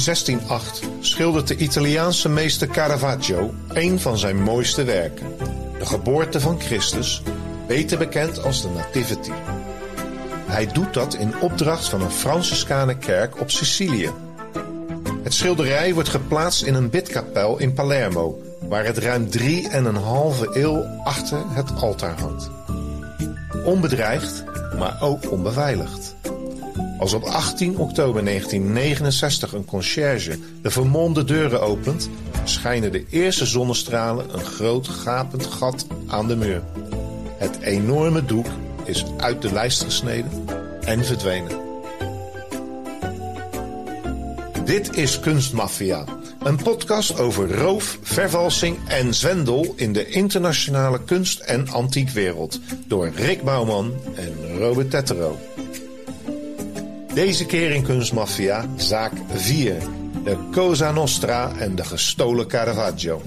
1608 schildert de Italiaanse meester Caravaggio een van zijn mooiste werken. De geboorte van Christus, beter bekend als de Nativity. Hij doet dat in opdracht van een Franciscanenkerk op Sicilië. Het schilderij wordt geplaatst in een bidkapel in Palermo, waar het ruim 3,5 eeuw achter het altaar hangt. Onbedreigd, maar ook onbeveiligd. Als op 18 oktober 1969 een conciërge de vermolmde deuren opent, schijnen de eerste zonnestralen een groot gapend gat aan de muur. Het enorme doek is uit de lijst gesneden en verdwenen. Dit is Kunstmafia, een podcast over roof, vervalsing en zwendel in de internationale kunst- en antiekwereld door Rick Bouwman en Robert Tettero. Deze keer in Kunstmafia zaak 4, de Cosa Nostra en de gestolen Caravaggio.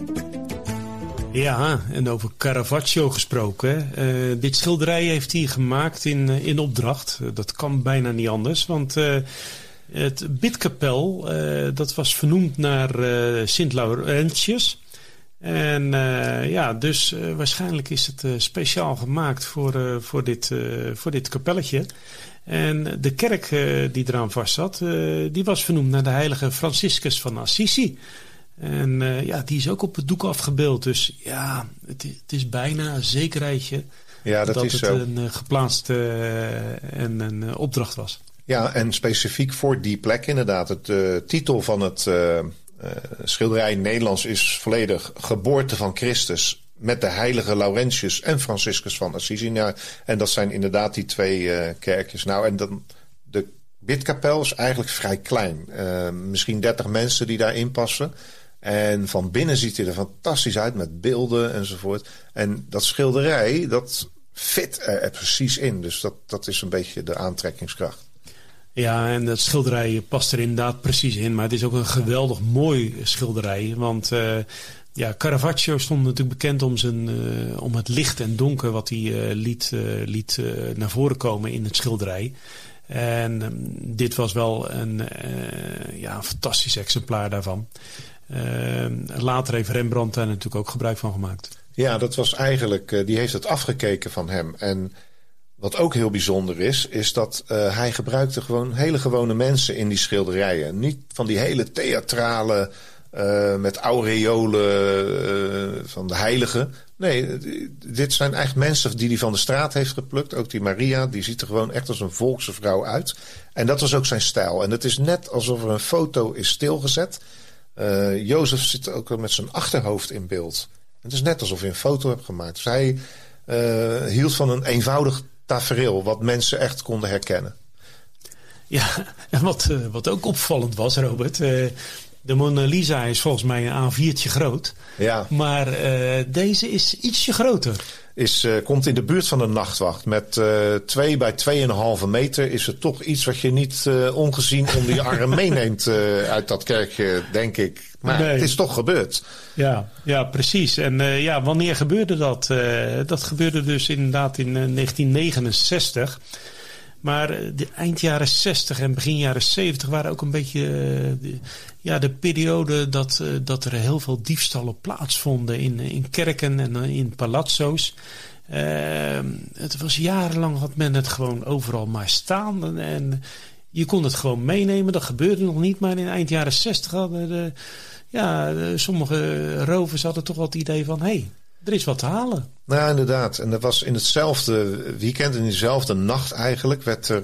Ja, en over Caravaggio gesproken. Dit schilderij heeft hij gemaakt in opdracht. Dat kan bijna niet anders, want het bidkapel dat was vernoemd naar Sint Laurentius. En dus waarschijnlijk is het speciaal gemaakt voor dit kapelletje. En de kerk die eraan vast zat, die was vernoemd naar de heilige Franciscus van Assisi. En die is ook op het doek afgebeeld. Dus ja, het is bijna een zekerheidje dat is het zo. Een geplaatste en een opdracht was. Ja, en specifiek voor die plek inderdaad. Het titel van het schilderij in Nederlands is volledig Geboorte van Christus met de heilige Laurentius en Franciscus van Assisi. Nou, en dat zijn inderdaad die twee kerkjes. Nou, en dan de bidkapel is eigenlijk vrij klein. Misschien 30 mensen die daarin passen. En van binnen ziet hij er fantastisch uit met beelden enzovoort. En dat schilderij, dat fit er precies in. Dus dat is een beetje de aantrekkingskracht. Ja, en dat schilderij past er inderdaad precies in. Maar het is ook een geweldig mooi schilderij. Want Caravaggio stond natuurlijk bekend om het licht en donker wat hij liet naar voren komen in het schilderij. En dit was wel een fantastisch exemplaar daarvan. Later heeft Rembrandt daar natuurlijk ook gebruik van gemaakt. Ja, dat was eigenlijk, die heeft het afgekeken van hem. En wat ook heel bijzonder is dat hij gebruikte gewoon hele gewone mensen in die schilderijen. Niet van die hele theatrale, met aureolen van de heiligen. Nee, dit zijn echt mensen die hij van de straat heeft geplukt. Ook die Maria, die ziet er gewoon echt als een volkse vrouw uit. En dat was ook zijn stijl. En het is net alsof er een foto is stilgezet. Jozef zit ook met zijn achterhoofd in beeld. Het is net alsof je een foto hebt gemaakt. Dus hij hield van een eenvoudig tafereel wat mensen echt konden herkennen. Ja, en wat ook opvallend was, Robert. De Mona Lisa is volgens mij een A4'tje groot. Ja. Maar deze is ietsje groter. Komt in de buurt van een nachtwacht. Met 2 bij 2,5 meter is het toch iets wat je niet ongezien onder je arm meeneemt uit dat kerkje, denk ik. Maar nee. Het is toch gebeurd. Ja, precies. En wanneer gebeurde dat? Dat gebeurde dus inderdaad in 1969. Maar de eind jaren 60 en begin jaren 70 waren ook een beetje de periode dat er heel veel diefstallen plaatsvonden in kerken en in palazzo's. Het was jarenlang had men het gewoon overal maar staan. En je kon het gewoon meenemen. Dat gebeurde nog niet. Maar in eind jaren 60 hadden sommige rovers hadden toch wel het idee van er is wat te halen. Nou, inderdaad. En dat was in hetzelfde weekend, in dezelfde nacht eigenlijk, werd er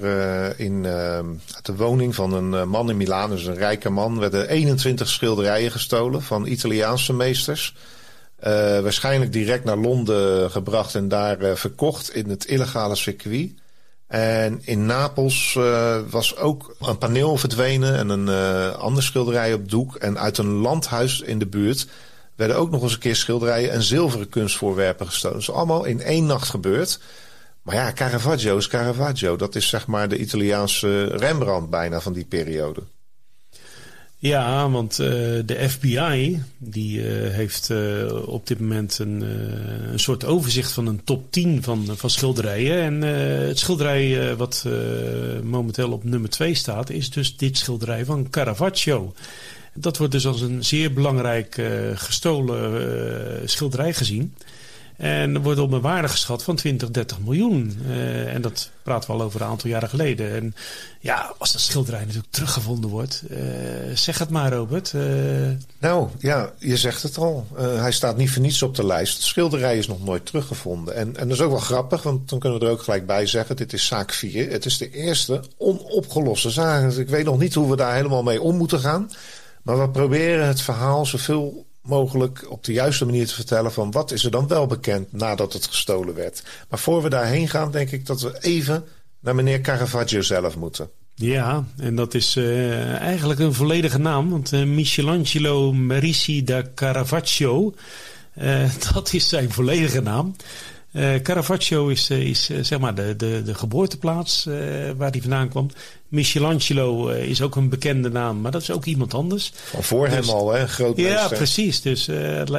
uit de woning van een man in Milaan, dus een rijke man, werden 21 schilderijen gestolen van Italiaanse meesters. Waarschijnlijk direct naar Londen gebracht en daar verkocht in het illegale circuit. En in Napels was ook een paneel verdwenen en een ander schilderij op doek. En uit een landhuis in de buurt werden ook nog eens een keer schilderijen en zilveren kunstvoorwerpen gestolen. Dat is allemaal in 1 nacht gebeurd. Maar ja, Caravaggio is Caravaggio. Dat is zeg maar de Italiaanse Rembrandt bijna van die periode. Ja, want de FBI die heeft op dit moment een soort overzicht van een top 10 van schilderijen. En het schilderij wat momenteel op nummer 2 staat is dus dit schilderij van Caravaggio. Dat wordt dus als een zeer belangrijk gestolen schilderij gezien. En er wordt op een waarde geschat van 20-30 miljoen. En dat praten we al over een aantal jaren geleden. En ja, als dat schilderij natuurlijk teruggevonden wordt. Zeg het maar, Robert. Nou, ja, je zegt het al. Hij staat niet voor niets op de lijst. Het schilderij is nog nooit teruggevonden. En dat is ook wel grappig, want dan kunnen we er ook gelijk bij zeggen. Dit is zaak 4. Het is de eerste onopgeloste zaak. Dus ik weet nog niet hoe we daar helemaal mee om moeten gaan. Maar we proberen het verhaal zoveel mogelijk op de juiste manier te vertellen van wat is er dan wel bekend nadat het gestolen werd. Maar voor we daarheen gaan, denk ik dat we even naar meneer Caravaggio zelf moeten. Ja, en dat is eigenlijk een volledige naam, want Michelangelo Merici da Caravaggio, dat is zijn volledige naam. Caravaggio is zeg maar de geboorteplaats waar hij vandaan kwam. Michelangelo is ook een bekende naam, maar dat is ook iemand anders. Van voor hem al, hè? Grootmeester. Ja, precies. Dus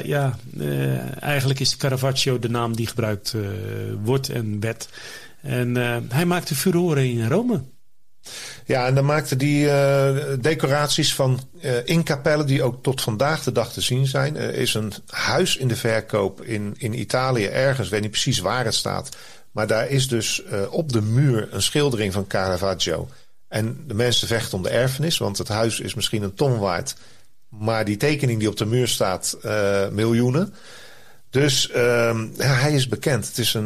eigenlijk is Caravaggio de naam die gebruikt wordt en werd. En hij maakte furoren in Rome. Ja, en dan maakte die decoraties van inkapellen die ook tot vandaag de dag te zien zijn. Er is een huis in de verkoop in Italië ergens, weet niet precies waar het staat. Maar daar is dus op de muur een schildering van Caravaggio. En de mensen vechten om de erfenis, want het huis is misschien een ton waard. Maar die tekening die op de muur staat, miljoenen. Dus hij is bekend. Het is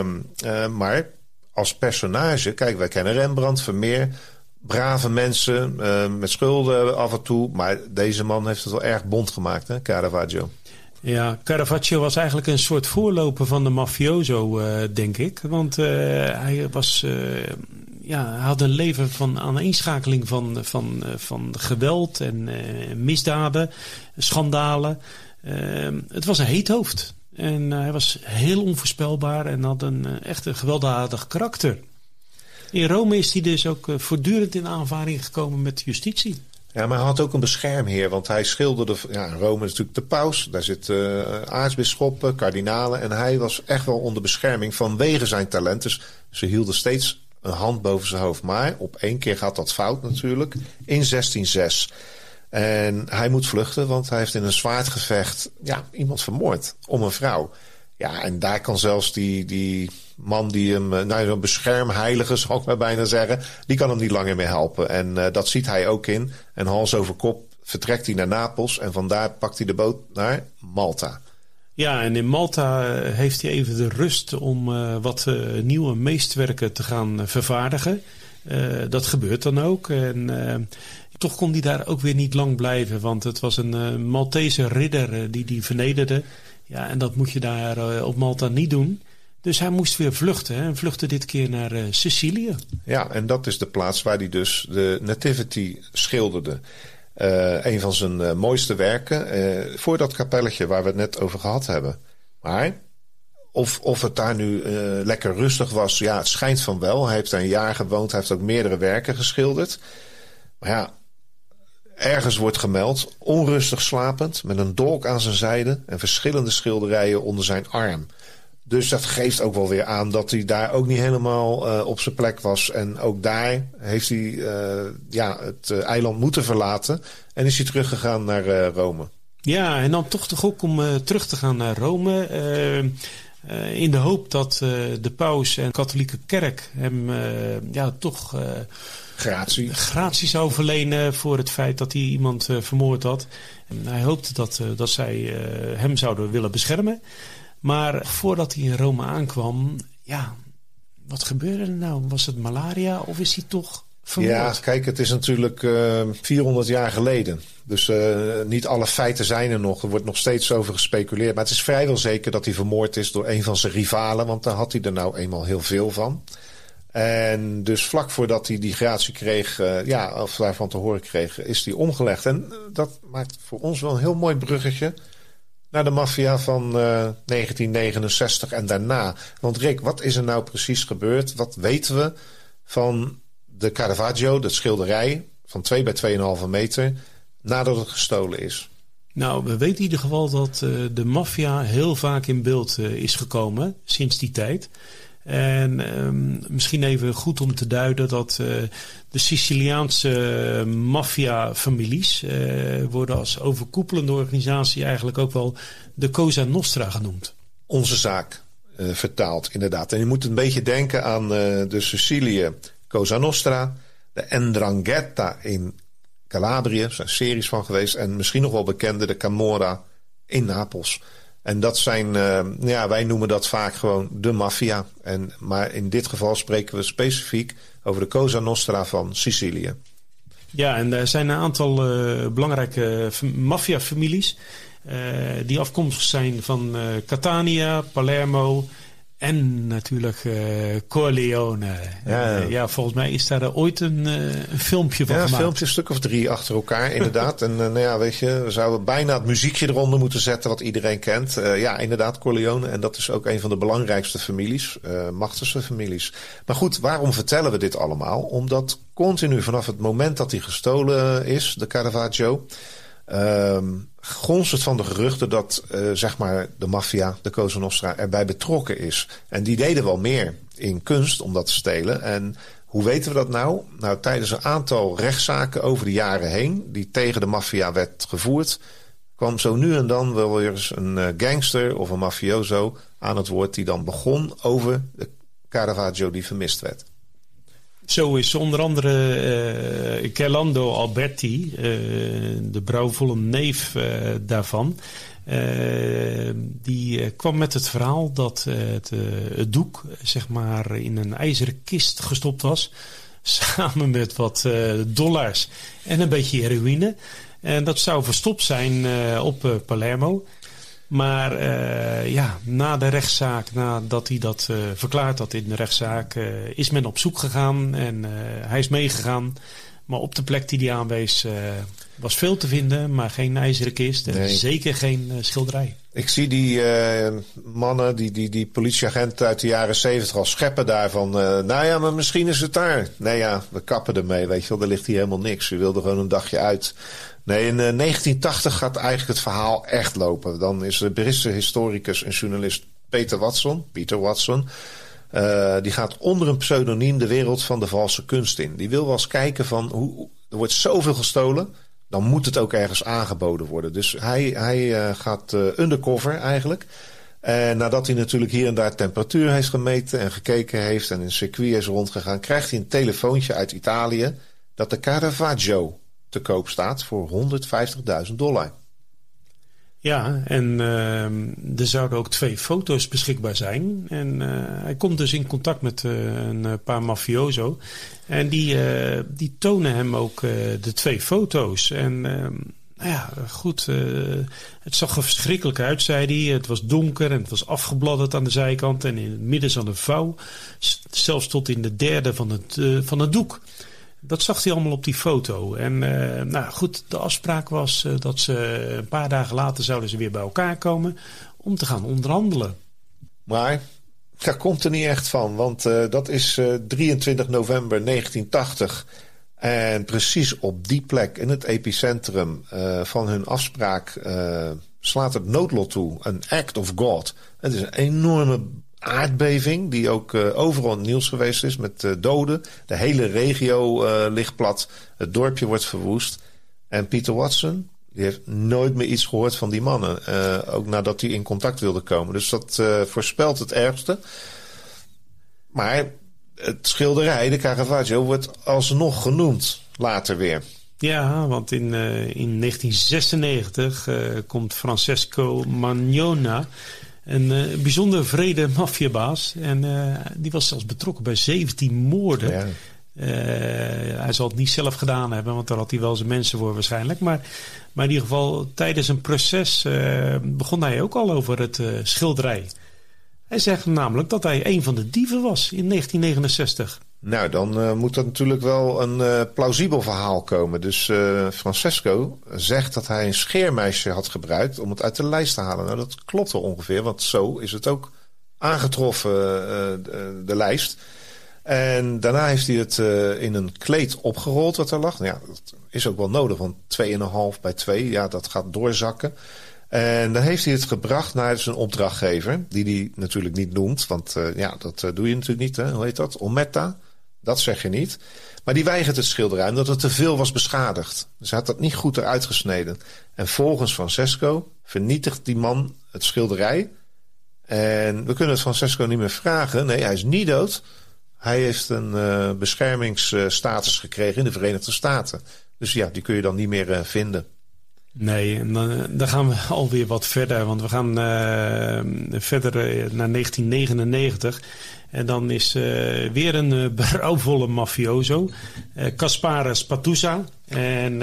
maar als personage, kijk, wij kennen Rembrandt, Vermeer, brave mensen met schulden af en toe. Maar deze man heeft het wel erg bont gemaakt, hè, Caravaggio. Ja, Caravaggio was eigenlijk een soort voorloper van de mafioso, denk ik. Want hij had een leven van aaneenschakeling van geweld en misdaden, schandalen. Het was een heethoofd. En hij was heel onvoorspelbaar en had echt een gewelddadig karakter. In Rome is hij dus ook voortdurend in aanvaring gekomen met justitie. Ja, maar hij had ook een beschermheer, want hij schilderde... Ja, in Rome is natuurlijk de paus, daar zitten aartsbisschoppen, kardinalen. En hij was echt wel onder bescherming vanwege zijn talent. Dus ze hielden steeds een hand boven zijn hoofd. Maar op 1 keer gaat dat fout natuurlijk, in 1606. En hij moet vluchten, want hij heeft in een zwaardgevecht iemand vermoord om een vrouw. Ja, en daar kan zelfs die man die hem, een beschermheilige zal ik maar bijna zeggen, die kan hem niet langer meer helpen. En dat ziet hij ook in. En hals over kop vertrekt hij naar Napels en vandaar pakt hij de boot naar Malta. Ja, en in Malta heeft hij even de rust om wat nieuwe meestwerken te gaan vervaardigen. Dat gebeurt dan ook. En toch kon hij daar ook weer niet lang blijven, want het was een Maltese ridder die vernederde. Ja, en dat moet je daar op Malta niet doen. Dus hij moest weer vluchten. En vluchtte dit keer naar Sicilië. Ja, en dat is de plaats waar hij dus de Nativity schilderde. Een van zijn mooiste werken. Voor dat kapelletje waar we het net over gehad hebben. Maar of het daar nu lekker rustig was. Ja, het schijnt van wel. Hij heeft daar een jaar gewoond. Hij heeft ook meerdere werken geschilderd. Maar ja, ergens wordt gemeld. Onrustig slapend. Met een dolk aan zijn zijde. En verschillende schilderijen onder zijn arm. Dus dat geeft ook wel weer aan dat hij daar ook niet helemaal op zijn plek was. En ook daar heeft hij het eiland moeten verlaten. En is hij teruggegaan naar Rome. Ja, en dan toch ook om terug te gaan naar Rome. In de hoop dat de paus en de katholieke kerk hem toch gratie zou verlenen voor het feit dat hij iemand vermoord had. En hij hoopte dat zij hem zouden willen beschermen. Maar voordat hij in Rome aankwam, wat gebeurde er nou? Was het malaria of is hij toch vermoord? Ja, kijk, het is natuurlijk 400 jaar geleden. Dus niet alle feiten zijn er nog. Er wordt nog steeds over gespeculeerd. Maar het is vrijwel zeker dat hij vermoord is door een van zijn rivalen. Want daar had hij er nou eenmaal heel veel van. En dus vlak voordat hij die gratie kreeg, of daarvan te horen kreeg, is hij omgelegd. En dat maakt voor ons wel een heel mooi bruggetje naar de maffia van 1969 en daarna. Want Rick, wat is er nou precies gebeurd? Wat weten we van de Caravaggio, dat schilderij van 2 bij 2,5 meter... nadat het gestolen is? Nou, we weten in ieder geval dat de maffia heel vaak in beeld is gekomen sinds die tijd. En misschien even goed om te duiden dat de Siciliaanse maffia-families worden als overkoepelende organisatie eigenlijk ook wel de Cosa Nostra genoemd. Onze zaak vertaald, inderdaad. En je moet een beetje denken aan de Sicilië Cosa Nostra, de 'Ndrangheta in Calabrië, er zijn series van geweest. En misschien nog wel bekende, de Camorra in Napels. En dat zijn, wij noemen dat vaak gewoon de maffia. Maar in dit geval spreken we specifiek over de Cosa Nostra van Sicilië. Ja, en er zijn een aantal belangrijke maffia-families die afkomstig zijn van Catania, Palermo en natuurlijk Corleone. Ja, volgens mij is daar ooit een filmpje van gemaakt. Ja, een filmpje, een stuk of 3 achter elkaar, inderdaad. En weet je, we zouden bijna het muziekje eronder moeten zetten wat iedereen kent. Inderdaad, Corleone. En dat is ook een van de belangrijkste families, machtigste families. Maar goed, waarom vertellen we dit allemaal? Omdat continu vanaf het moment dat hij gestolen is, de Caravaggio, gonst het van de geruchten dat de maffia, de Cosa Nostra, erbij betrokken is. En die deden wel meer in kunst om dat te stelen. En hoe weten we dat nou? Nou, tijdens een aantal rechtszaken over de jaren heen, die tegen de maffia werd gevoerd, kwam zo nu en dan wel weer eens een gangster of een mafioso aan het woord die dan begon over de Caravaggio die vermist werd. Zo is onder andere Gerlando Alberti, de brouwvolle neef daarvan. Die kwam met het verhaal dat het doek in een ijzeren kist gestopt was. Samen met wat dollars en een beetje heroïne. En dat zou verstopt zijn op Palermo. Maar na de rechtszaak, nadat hij dat verklaard had in de rechtszaak, is men op zoek gegaan en hij is meegegaan. Maar op de plek die hij aanwees was veel te vinden, maar geen ijzeren kist en zeker geen schilderij. Ik zie die mannen, die politieagenten uit de jaren 70 al scheppen daarvan. Maar misschien is het daar. We kappen ermee, weet je wel, er ligt hier helemaal niks. U wilde gewoon een dagje uit. Nee, in 1980 gaat eigenlijk het verhaal echt lopen. Dan is de Britse historicus en journalist Peter Watson, die gaat onder een pseudoniem de wereld van de valse kunst in. Die wil wel eens kijken van, er wordt zoveel gestolen, dan moet het ook ergens aangeboden worden. Dus hij gaat undercover eigenlijk. En nadat hij natuurlijk hier en daar temperatuur heeft gemeten en gekeken heeft en in een circuit is rondgegaan, krijgt hij een telefoontje uit Italië dat de Caravaggio te koop staat voor $150.000. Ja, en er zouden ook 2 foto's beschikbaar zijn. En hij komt dus in contact met een paar mafioso. En die tonen hem ook de 2 foto's. En het zag er verschrikkelijk uit, zei hij. Het was donker en het was afgebladderd aan de zijkant. En in het midden zat een vouw. Zelfs tot in de derde van het doek. Dat zag hij allemaal op die foto. En de afspraak was dat ze een paar dagen later zouden ze weer bij elkaar komen om te gaan onderhandelen. Maar daar komt er niet echt van, want dat is 23 november 1980. En precies op die plek, in het epicentrum van hun afspraak, slaat het noodlot toe. Een act of God. Het is een enorme aardbeving die ook overal in het nieuws geweest is met doden. De hele regio ligt plat. Het dorpje wordt verwoest. En Peter Watson, die heeft nooit meer iets gehoord van die mannen. Ook nadat hij in contact wilde komen. Dus dat voorspelt het ergste. Maar het schilderij, de Caravaggio, wordt alsnog genoemd later weer. Ja, want in 1996 komt Francesco Magnona, een bijzonder wrede maffiabaas. En die was zelfs betrokken bij 17 moorden. Ja. Hij zal het niet zelf gedaan hebben, want daar had hij wel zijn mensen voor waarschijnlijk. Maar in ieder geval, tijdens een proces begon hij ook al over het schilderij. Hij zegt namelijk dat hij een van de dieven was in 1969. Nou, dan moet dat natuurlijk wel een plausibel verhaal komen. Dus Francesco zegt dat hij een scheermeisje had gebruikt om het uit de lijst te halen. Nou, dat klopt wel ongeveer, want zo is het ook aangetroffen, de lijst. En daarna heeft hij het in een kleed opgerold wat er lag. Nou ja, dat is ook wel nodig, want 2,5 bij 2, ja, dat gaat doorzakken. En dan heeft hij het gebracht naar zijn opdrachtgever, die hij natuurlijk niet noemt. Want dat doe je natuurlijk niet, hè? Hoe heet dat? Ometta, dat zeg je niet. Maar die weigert het schilderij omdat het te veel was beschadigd. Dus hij had dat niet goed eruit gesneden. En volgens Francesco vernietigt die man het schilderij. En we kunnen het Francesco niet meer vragen. Nee, hij is niet dood. Hij heeft een beschermingsstatus gekregen in de Verenigde Staten. Dus ja, die kun je dan niet meer vinden. Nee, en dan gaan we alweer wat verder. Want we gaan verder naar 1999. En dan is weer een berouwvolle mafioso. Caspare Spatuzza. En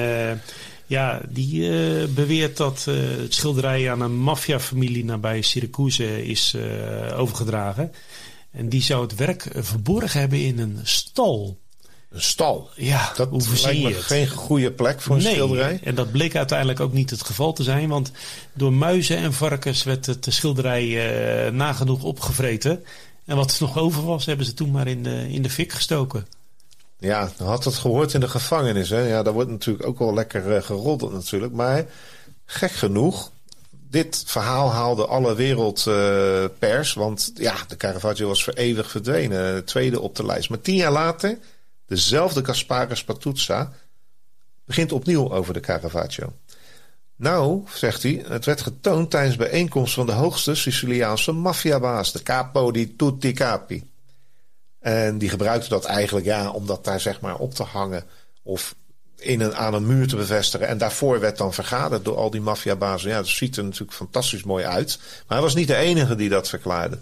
die beweert dat het schilderij aan een maffiafamilie nabij Syracuse is overgedragen. En die zou het werk verborgen hebben in een stal. Een stal? Ja, dat lijkt me geen goede plek voor een schilderij. En dat bleek uiteindelijk ook niet het geval te zijn. Want door muizen en varkens werd het schilderij nagenoeg opgevreten. En wat er nog over was, hebben ze toen maar in de fik gestoken. Ja, dan had het gehoord in de gevangenis. Hè? Ja, daar wordt natuurlijk ook wel lekker geroddeld natuurlijk. Maar gek genoeg, dit verhaal haalde alle wereldpers. Want ja, de Caravaggio was voor eeuwig verdwenen. Tweede op de lijst. Maar 10 jaar later, dezelfde Caspare Spatuzza begint opnieuw over de Caravaggio. Nou, zegt hij, het werd getoond tijdens bijeenkomst van de hoogste Siciliaanse maffiabaas, de Capo di Tutti Capi. En die gebruikte dat eigenlijk om dat daar zeg maar op te hangen of aan een muur te bevestigen. En daarvoor werd dan vergaderd door al die maffiabazen. Ja, dat ziet er natuurlijk fantastisch mooi uit. Maar hij was niet de enige die dat verklaarde.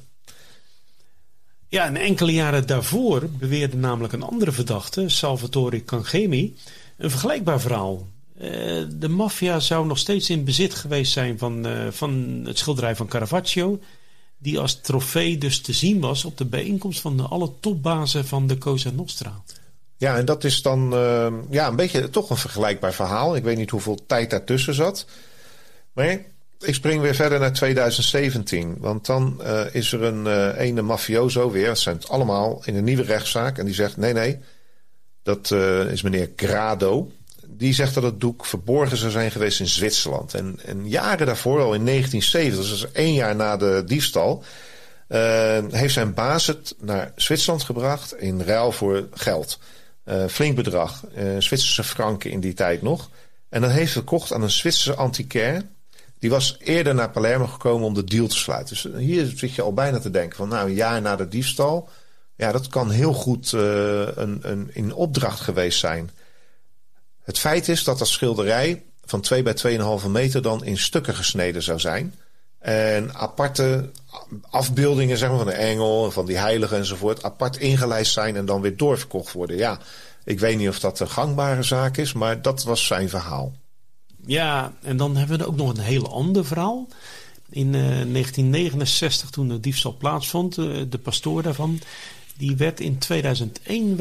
Ja, en enkele jaren daarvoor beweerde namelijk een andere verdachte, Salvatore Cangemi, een vergelijkbaar verhaal. De maffia zou nog steeds in bezit geweest zijn van het schilderij van Caravaggio, die als trofee dus te zien was op de bijeenkomst van alle topbazen van de Cosa Nostra. Ja, en dat is dan een beetje toch een vergelijkbaar verhaal. Ik weet niet hoeveel tijd daartussen zat. Maar ik spring weer verder naar 2017. Want dan is er een ene mafioso weer. Dat zijn het allemaal in een nieuwe rechtszaak. En die zegt nee, dat is meneer Grado. Die zegt dat het doek verborgen zou zijn geweest in Zwitserland. En jaren daarvoor, al in 1970, dus 1 jaar na de diefstal, heeft zijn baas het naar Zwitserland gebracht in ruil voor geld. Flink bedrag, Zwitserse franken in die tijd nog. En dan heeft hij verkocht aan een Zwitserse antiquaire. Die was eerder naar Palermo gekomen om de deal te sluiten. Dus hier zit je al bijna te denken van een jaar na de diefstal. Ja, dat kan heel goed een in opdracht geweest zijn. Het feit is dat schilderij van 2 bij 2,5 meter dan in stukken gesneden zou zijn. En aparte afbeeldingen zeg maar, van de engel, van die heiligen enzovoort, apart ingelijst zijn en dan weer doorverkocht worden. Ja, ik weet niet of dat een gangbare zaak is, maar dat was zijn verhaal. Ja, en dan hebben we ook nog een heel ander verhaal. In 1969, toen de diefstal plaatsvond, de pastoor daarvan, die werd in 2001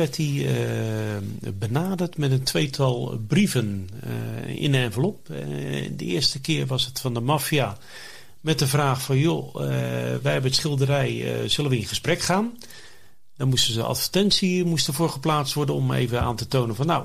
benaderd met een 2-tal brieven in een envelop. De eerste keer was het van de maffia met de vraag van wij hebben het schilderij, zullen we in gesprek gaan? Dan moesten ze advertentie voor geplaatst worden om even aan te tonen van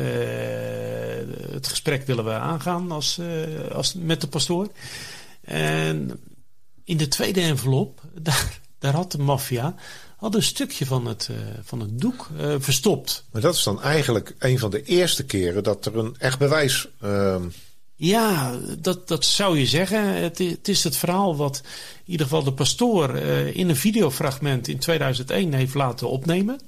het gesprek willen we aangaan met de pastoor. En in de tweede envelop, daar had de maffia een stukje van het doek verstopt. Maar dat is dan eigenlijk een van de eerste keren dat er een echt bewijs... Ja, dat zou je zeggen. Het is het verhaal wat in ieder geval de pastoor in een videofragment in 2001 heeft laten opnemen.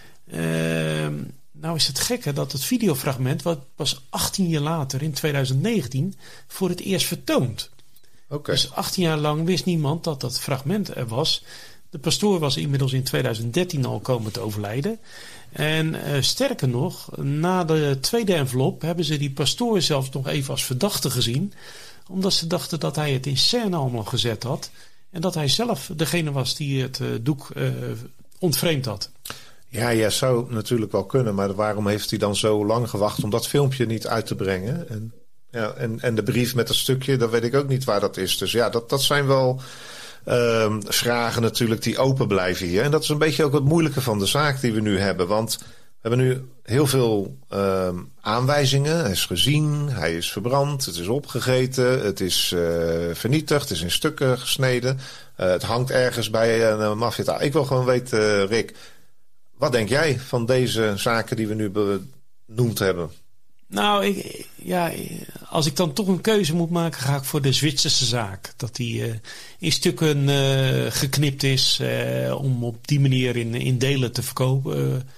Nou is het gekke dat het videofragment, wat pas 18 jaar later in 2019 voor het eerst vertoond. Okay. Dus 18 jaar lang wist niemand dat dat fragment er was. De pastoor was inmiddels in 2013 al komen te overlijden. En sterker nog, na de tweede envelop hebben ze die pastoor zelfs nog even als verdachte gezien. Omdat ze dachten dat hij het in scène allemaal gezet had. En dat hij zelf degene was die het doek ontvreemd had. Ja, zou natuurlijk wel kunnen. Maar waarom heeft hij dan zo lang gewacht om dat filmpje niet uit te brengen? En de brief met dat stukje, dan weet ik ook niet waar dat is. Dus ja, dat zijn wel vragen natuurlijk die open blijven hier. En dat is een beetje ook het moeilijke van de zaak die we nu hebben. Want we hebben nu heel veel aanwijzingen. Hij is gezien, hij is verbrand, het is opgegeten, het is vernietigd, het is in stukken gesneden. Het hangt ergens bij een maffia. Ik wil gewoon weten, Rick, wat denk jij van deze zaken die we nu benoemd hebben? Nou, als ik dan toch een keuze moet maken, ga ik voor de Zwitserse zaak. Dat die in stukken geknipt is om op die manier in delen te verkopen.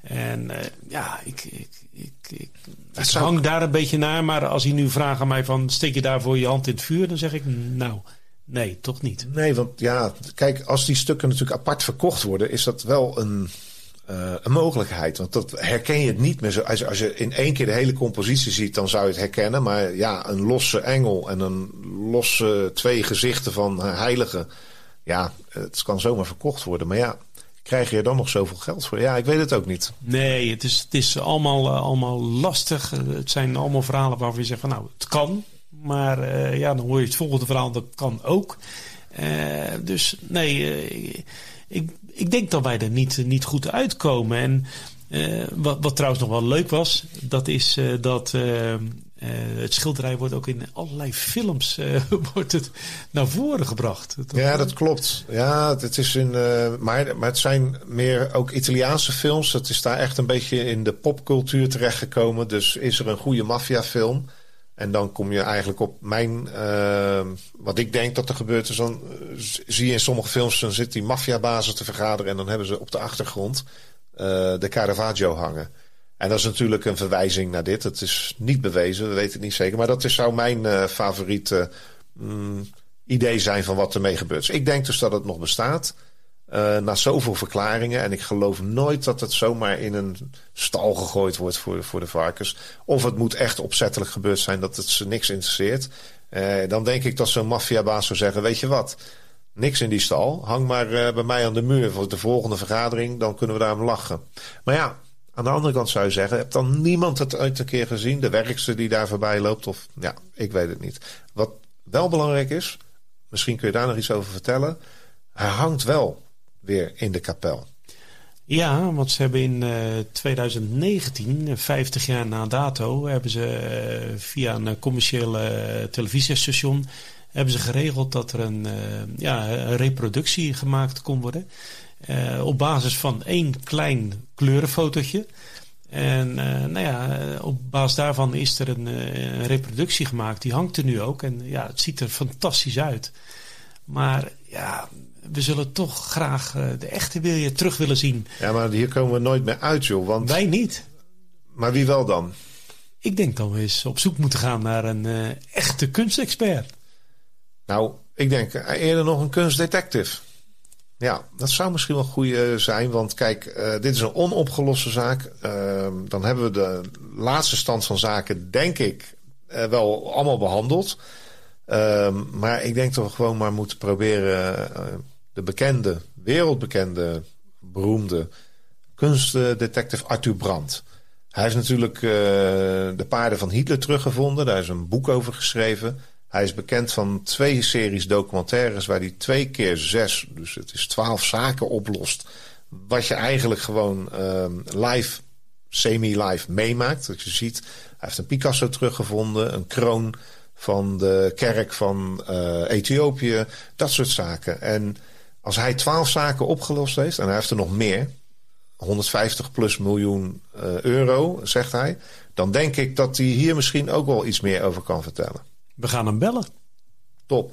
Ik hang daar een beetje naar. Maar als hij nu vraagt aan mij van, steek je daarvoor je hand in het vuur? Dan zeg ik, nou, nee, toch niet. Nee, want ja, kijk, als die stukken natuurlijk apart verkocht worden, is dat wel een mogelijkheid. Want dat herken je het niet meer zo. Als je in één keer de hele compositie ziet, dan zou je het herkennen. Maar ja, een losse engel en een losse 2 gezichten van heiligen. Ja, het kan zomaar verkocht worden. Maar ja, krijg je er dan nog zoveel geld voor? Ja, ik weet het ook niet. Nee, het is allemaal lastig. Het zijn allemaal verhalen waarvan je zegt van, nou, het kan. Maar dan hoor je het volgende verhaal, dat kan ook. Dus nee, ik denk dat wij er niet goed uitkomen. En wat trouwens nog wel leuk was, dat is dat het schilderij wordt ook in allerlei films wordt het naar voren gebracht. Ja, dat klopt. Ja, het is maar het zijn meer ook Italiaanse films. Het is daar echt een beetje in de popcultuur terechtgekomen. Dus is er een goede maffiafilm. En dan kom je eigenlijk op wat ik denk dat er gebeurt is. Dan zie je in sommige films, dan zit die maffiabazen te vergaderen. En dan hebben ze op de achtergrond de Caravaggio hangen. En dat is natuurlijk een verwijzing naar dit. Het is niet bewezen, we weten het niet zeker. Maar dat zou mijn favoriete idee zijn van wat ermee gebeurt. Dus ik denk dus dat het nog bestaat. Na zoveel verklaringen. En ik geloof nooit dat het zomaar in een stal gegooid wordt voor de varkens. Of het moet echt opzettelijk gebeurd zijn dat het ze niks interesseert. Dan denk ik dat zo'n maffiabaas zou zeggen, weet je wat, niks in die stal. Hang maar bij mij aan de muur voor de volgende vergadering. Dan kunnen we daar om lachen. Maar ja, aan de andere kant zou je zeggen, hebt dan niemand het uit een keer gezien? De werkster die daar voorbij loopt? Of ja, ik weet het niet. Wat wel belangrijk is, misschien kun je daar nog iets over vertellen. Hij hangt wel weer in de kapel. Ja, want ze hebben in 2019, 50 jaar na dato, hebben ze via een commerciële televisiestation hebben ze geregeld dat er een reproductie gemaakt kon worden. Op basis van 1 klein kleurenfotootje. En op basis daarvan is er een reproductie gemaakt. Die hangt er nu ook. En ja, het ziet er fantastisch uit. Maar ja, we zullen toch graag de echte weer terug willen zien. Ja, maar hier komen we nooit meer uit, joh. Want... Wij niet. Maar wie wel dan? Ik denk dat we eens op zoek moeten gaan naar een echte kunstexpert. Nou, ik denk eerder nog een kunstdetective. Ja, dat zou misschien wel goed zijn. Want kijk, dit is een onopgeloste zaak. Dan hebben we de laatste stand van zaken, denk ik, wel allemaal behandeld. Maar ik denk dat we gewoon maar moeten proberen de bekende, wereldbekende, beroemde kunstdetective Arthur Brandt. Hij heeft natuurlijk de paarden van Hitler teruggevonden. Daar is een boek over geschreven. Hij is bekend van 2 series documentaires waar hij 2 keer 6, dus het is 12 zaken oplost. Wat je eigenlijk gewoon live, semi-live meemaakt. Dat je ziet, hij heeft een Picasso teruggevonden, een kroon van de kerk van Ethiopië, dat soort zaken. En als hij 12 zaken opgelost heeft, en hij heeft er nog meer, 150+ miljoen euro, zegt hij, dan denk ik dat hij hier misschien ook wel iets meer over kan vertellen. We gaan hem bellen. Top.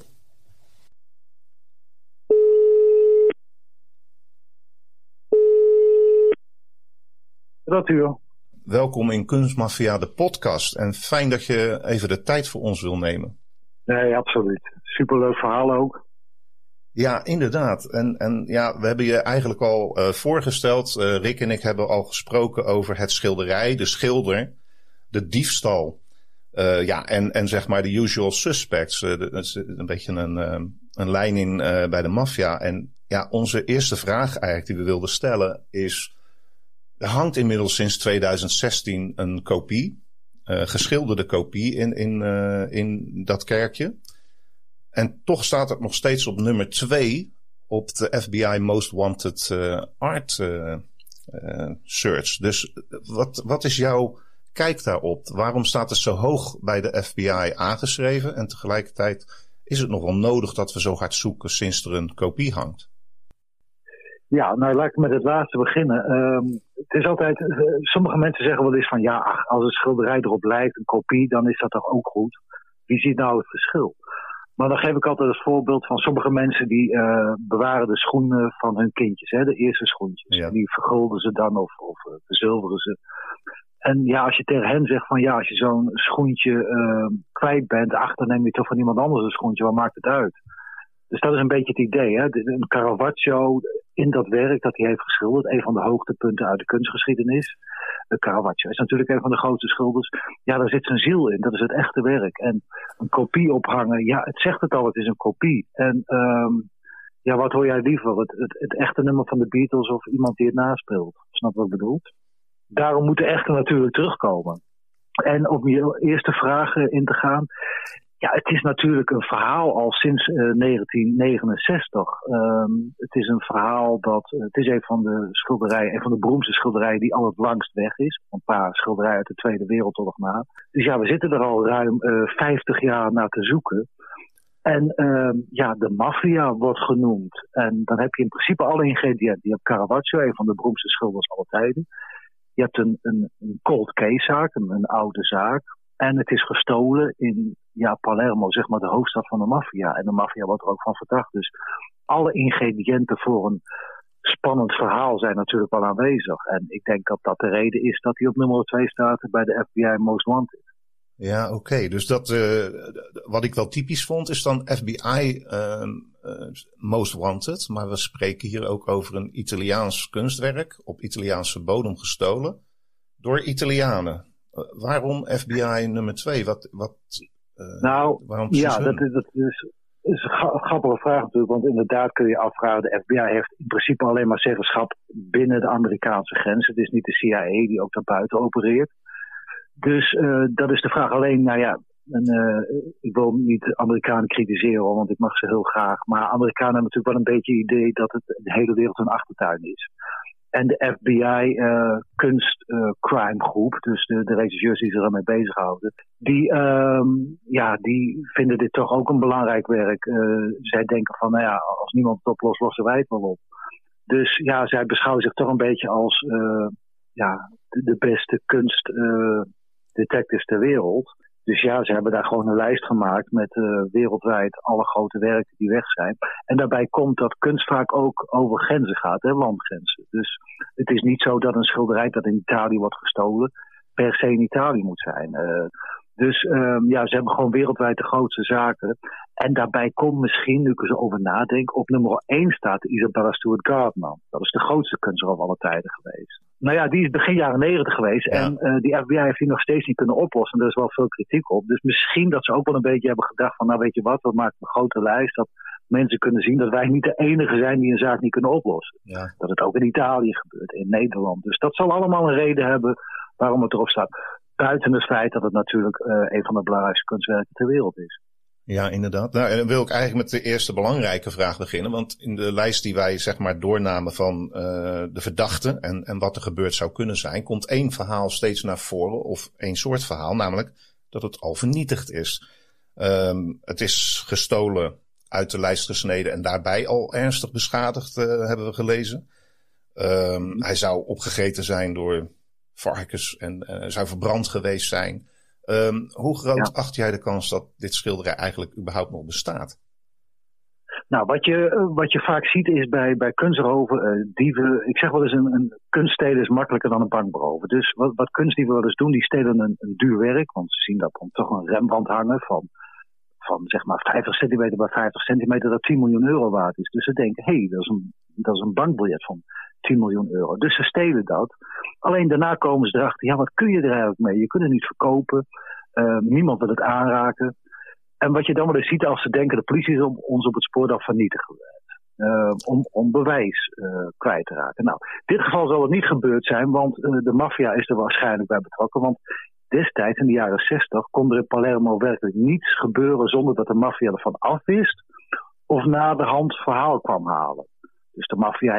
Arthur. Welkom in Kunstmafia, de podcast. En fijn dat je even de tijd voor ons wil nemen. Nee, absoluut. Superleuk verhaal ook. Ja, inderdaad. En ja, we hebben je eigenlijk al voorgesteld. Rick en ik hebben al gesproken over het schilderij, de schilder, de diefstal. En zeg maar de usual suspects. Dat is een beetje een lijn in bij de maffia. En ja, onze eerste vraag eigenlijk die we wilden stellen is... Er hangt inmiddels sinds 2016 een kopie, geschilderde kopie in dat kerkje. En toch staat het nog steeds op nummer 2 op de FBI Most Wanted Art Search. Dus wat is jouw kijk daarop? Waarom staat het zo hoog bij de FBI aangeschreven? En tegelijkertijd is het nog wel nodig dat we zo hard zoeken sinds er een kopie hangt? Ja, nou laat ik met het laatste beginnen. Het is altijd, sommige mensen zeggen wel eens van ja, als een schilderij erop lijkt, een kopie, dan is dat toch ook goed. Wie ziet nou het verschil? Maar dan geef ik altijd het voorbeeld van sommige mensen die bewaren de schoenen van hun kindjes, hè, de eerste schoentjes. Ja. Die vergulden ze dan of verzilveren ze. En ja, als je tegen hen zegt van ja, als je zo'n schoentje kwijt bent, dan neem je toch van iemand anders een schoentje, wat maakt het uit? Dus dat is een beetje het idee. Hè? Een Caravaggio in dat werk dat hij heeft geschilderd, een van de hoogtepunten uit de kunstgeschiedenis. Caravaggio is natuurlijk een van de grootste schilders. Ja, daar zit zijn ziel in. Dat is het echte werk. En een kopie ophangen, ja, het zegt het al, het is een kopie. En ja, wat hoor jij liever? Het echte nummer van de Beatles of iemand die het naspeelt? Snap wat ik bedoel? Daarom moet de echte natuurlijk terugkomen. En om je eerste vraag in te gaan. Ja, het is natuurlijk een verhaal al sinds 1969. Het is een verhaal het is een van de beroemdste schilderijen die al het langst weg is. Een paar schilderijen uit de Tweede Wereldoorlog na. Dus ja, we zitten er al ruim 50 jaar naar te zoeken. En ja, de maffia wordt genoemd. En dan heb je in principe alle ingrediënten. Je hebt Caravaggio, een van de beroemdste schilders aller tijden. Je hebt een cold case zaak, een oude zaak. En het is gestolen in Palermo, zeg maar de hoofdstad van de maffia. En de maffia wordt er ook van verdacht. Dus alle ingrediënten voor een spannend verhaal zijn natuurlijk wel aanwezig. En ik denk dat dat de reden is dat hij op nummer 2 staat bij de FBI Most Wanted. Ja, oké. Dus dat, wat ik wel typisch vond, is dan FBI Most Wanted. Maar we spreken hier ook over een Italiaans kunstwerk, op Italiaanse bodem gestolen, door Italianen. Waarom FBI nummer 2? Waarom ja, dat is een grappige vraag natuurlijk. Want inderdaad kun je afvragen, de FBI heeft in principe alleen maar zeggenschap binnen de Amerikaanse grens. Het is niet de CIA die ook daarbuiten opereert. Dus dat is de vraag. Alleen, nou ja, ik wil niet Amerikanen kritiseren, want ik mag ze heel graag. Maar Amerikanen hebben natuurlijk wel een beetje het idee dat het de hele wereld een achtertuin is. En de FBI kunstcrime groep, dus de regisseurs die zich ermee bezighouden, die vinden dit toch ook een belangrijk werk. Zij denken van, nou ja, als niemand het oplost, lossen wij het wel op. Dus ja, zij beschouwen zich toch een beetje als de beste kunstdetectives ter wereld. Dus ja, ze hebben daar gewoon een lijst gemaakt met wereldwijd alle grote werken die weg zijn. En daarbij komt dat kunst vaak ook over grenzen gaat, hè, landgrenzen. Dus het is niet zo dat een schilderij dat in Italië wordt gestolen per se in Italië moet zijn. Dus ze hebben gewoon wereldwijd de grootste zaken. En daarbij komt misschien, nu ik er zo over nadenk, op nummer 1 staat Isabella Stewart Gardner. Dat is de grootste kunstenaar van alle tijden geweest. Nou ja, die is begin jaren 90 geweest. Ja. En die FBI heeft die nog steeds niet kunnen oplossen. Er is wel veel kritiek op. Dus misschien dat ze ook wel een beetje hebben gedacht van, nou weet je wat maakt een grote lijst. Dat mensen kunnen zien dat wij niet de enige zijn die een zaak niet kunnen oplossen. Ja. Dat het ook in Italië gebeurt, in Nederland. Dus dat zal allemaal een reden hebben waarom het erop staat. Buiten het feit dat het natuurlijk een van de belangrijkste kunstwerken ter wereld is. Ja, inderdaad. Nou, en dan wil ik eigenlijk met de eerste belangrijke vraag beginnen. Want in de lijst die wij zeg maar doornamen van de verdachten en wat er gebeurd zou kunnen zijn, komt 1 verhaal steeds naar voren, of 1 soort verhaal, namelijk dat het al vernietigd is. Het is gestolen, uit de lijst gesneden en daarbij al ernstig beschadigd, hebben we gelezen. Hij zou opgegeten zijn door varkens en zou verbrand geweest zijn. Hoe groot acht jij de kans dat dit schilderij eigenlijk überhaupt nog bestaat? Nou, wat je vaak ziet is bij kunstroven, dieven. Ik zeg wel eens, een kunststelen is makkelijker dan een bank beroven. Dus wat kunstdieven wel eens doen, die stelen een duur werk. Want ze zien dat dan toch een Rembrandt hangen van zeg maar 50 centimeter bij 50 centimeter, dat 10 miljoen euro waard is. Dus ze denken, dat is een bankbiljet van 10 miljoen euro. Dus ze stelen dat. Alleen daarna komen ze erachter, ja, wat kun je er eigenlijk mee? Je kunt het niet verkopen. Niemand wil het aanraken. En wat je dan wel eens ziet als ze denken, de politie is ons op het spoor, dat vernietigen we het. Om bewijs kwijt te raken. Nou, in dit geval zal het niet gebeurd zijn, want de maffia is er waarschijnlijk bij betrokken. Want destijds in de jaren 60 kon er in Palermo werkelijk niets gebeuren zonder dat de maffia ervan afwist of naderhand verhaal kwam halen. Dus de maffia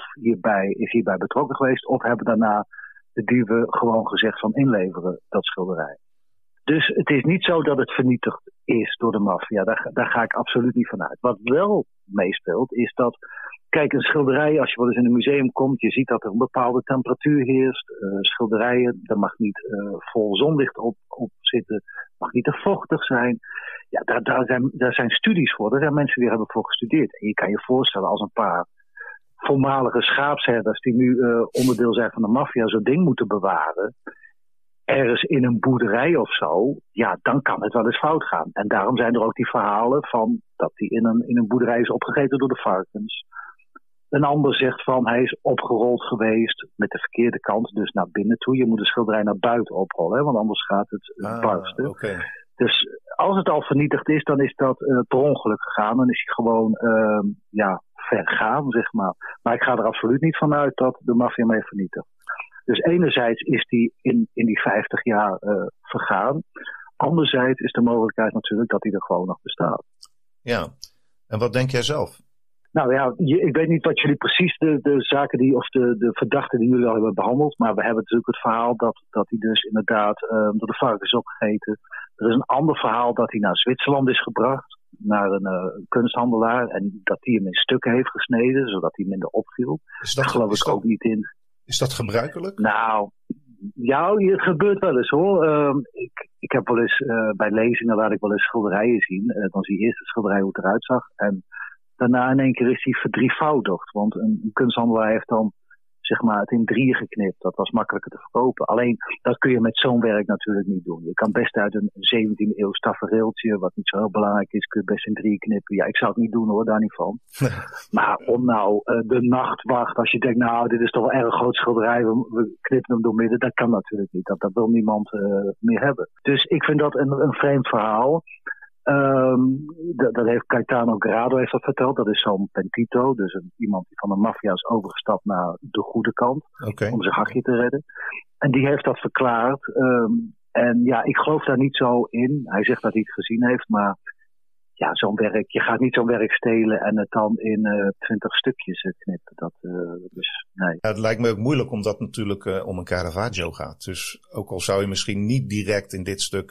is hierbij betrokken geweest of hebben daarna de dieven gewoon gezegd van inleveren dat schilderij. Dus het is niet zo dat het vernietigd is door de maffia. Daar ga ik absoluut niet van uit. Wat wel meespeelt is dat, kijk, een schilderij, als je wel eens in een museum komt, je ziet dat er een bepaalde temperatuur heerst. Schilderijen, daar mag niet vol zonlicht op zitten, mag niet te vochtig zijn. Ja, daar zijn studies voor. Daar zijn mensen die hebben voor gestudeerd. En je kan je voorstellen als een paar voormalige schaapsherders die nu onderdeel zijn van de maffia zo'n ding moeten bewaren, ergens in een boerderij of zo, ja, dan kan het wel eens fout gaan. En daarom zijn er ook die verhalen van dat hij in een boerderij is opgegeten door de varkens. Een ander zegt van hij is opgerold geweest met de verkeerde kant, dus naar binnen toe. Je moet de schilderij naar buiten oprollen, hè, want anders gaat het barsten. Okay. Dus als het al vernietigd is, dan is dat per ongeluk gegaan. Dan is hij gewoon vergaan, zeg maar. Maar ik ga er absoluut niet van uit dat de maffia mee vernietigt. Dus enerzijds is die in die 50 jaar vergaan. Anderzijds is de mogelijkheid natuurlijk dat hij er gewoon nog bestaat. Ja, en wat denk jij zelf? Nou ja, ik weet niet wat jullie precies de zaken de verdachten die jullie al hebben behandeld. Maar we hebben natuurlijk het verhaal dat hij dus inderdaad door de varkens is opgegeten. Er is een ander verhaal dat hij naar Zwitserland is gebracht. Naar een kunsthandelaar. En dat hij hem in stukken heeft gesneden, zodat hij minder opviel. Daar geloof ik ook niet in. Is dat gebruikelijk? Nou, ja, het gebeurt wel eens hoor. Ik heb wel eens bij lezingen laat ik wel eens schilderijen zien. Dan zie je eerst de schilderij hoe het eruit zag. En daarna in één keer is die verdrievoudigd. Want een kunsthandelaar heeft dan zeg maar het in 3 geknipt. Dat was makkelijker te verkopen. Alleen dat kun je met zo'n werk natuurlijk niet doen. Je kan best uit een 17e eeuws tafereeltje, wat niet zo heel belangrijk is, kun je best in 3 knippen. Ja, ik zou het niet doen hoor, daar niet van. Maar om nou de nachtwacht, als je denkt, nou, dit is toch wel erg groot schilderij, we knippen hem door midden, dat kan natuurlijk niet. Dat wil niemand meer hebben. Dus ik vind dat een vreemd verhaal. Dat heeft Gaetano Grado heeft dat verteld. Dat is zo'n pentito, dus iemand die van de maffia is overgestapt naar de goede kant, om zijn hachje te redden. En die heeft dat verklaard. En ja, ik geloof daar niet zo in. Hij zegt dat hij het gezien heeft, maar ja, zo'n werk, je gaat niet zo'n werk stelen en het dan in 20 stukjes knippen. Dus nee. Ja, het lijkt me ook moeilijk omdat het natuurlijk om een Caravaggio gaat. Dus ook al zou je misschien niet direct in dit stuk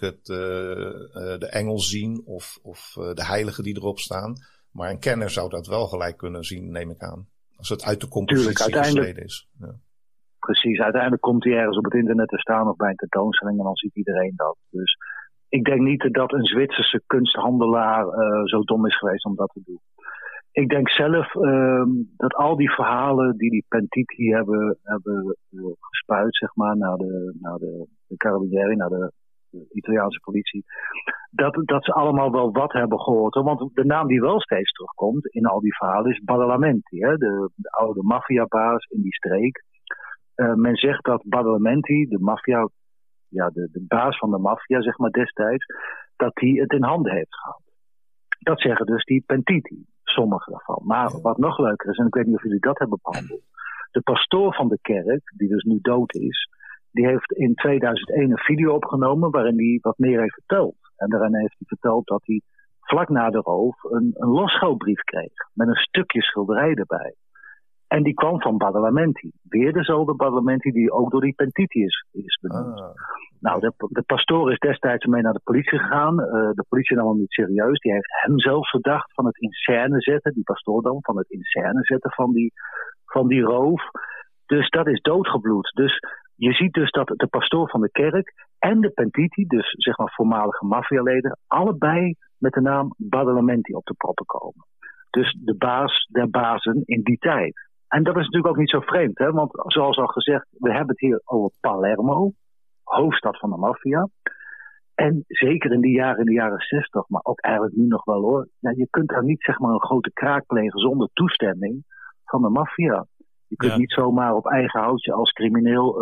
de engel zien of de heiligen die erop staan. Maar een kenner zou dat wel gelijk kunnen zien, neem ik aan. Als het uit de compositie gesneden is. Ja. Precies, uiteindelijk komt hij ergens op het internet te staan of bij een tentoonstelling en dan ziet iedereen dat. Dus ik denk niet dat een Zwitserse kunsthandelaar zo dom is geweest om dat te doen. Ik denk zelf dat al die verhalen die Pentiti hebben gespuit, zeg maar, naar de Carabinieri, naar de Italiaanse politie, dat ze allemaal wel wat hebben gehoord. Want de naam die wel steeds terugkomt in al die verhalen is Badalamenti, hè, de oude maffiabaas in die streek. Men zegt dat Badalamenti, de maffia, ja, de baas van de maffia, zeg maar destijds, dat hij het in handen heeft gehad. Dat zeggen dus die Pentiti, sommigen daarvan. Maar wat nog leuker is, en ik weet niet of jullie dat hebben behandeld, de pastoor van de kerk, die dus nu dood is, die heeft in 2001 een video opgenomen waarin hij wat meer heeft verteld. En daarin heeft hij verteld dat hij vlak na de roof een losgeldbrief kreeg, met een stukje schilderij erbij. En die kwam van Badalamenti. Weer dezelfde Badalamenti die ook door die Pentiti is benoemd. Nou, de pastoor is destijds mee naar de politie gegaan. De politie nam hem niet serieus. Die heeft hem zelf verdacht van het in scène zetten. Die pastoor dan, van het in scène zetten van die roof. Dus dat is doodgebloed. Dus je ziet dus dat de pastoor van de kerk en de Pentiti, dus zeg maar voormalige maffialeden, allebei met de naam Badalamenti op de proppen komen. Dus de baas der bazen in die tijd. En dat is natuurlijk ook niet zo vreemd, hè? Want zoals al gezegd, we hebben het hier over Palermo, hoofdstad van de maffia. En zeker in de jaren 60, maar ook eigenlijk nu nog wel hoor. Ja, je kunt daar niet zeg maar een grote kraak plegen zonder toestemming van de maffia. Je kunt niet zomaar op eigen houtje als crimineel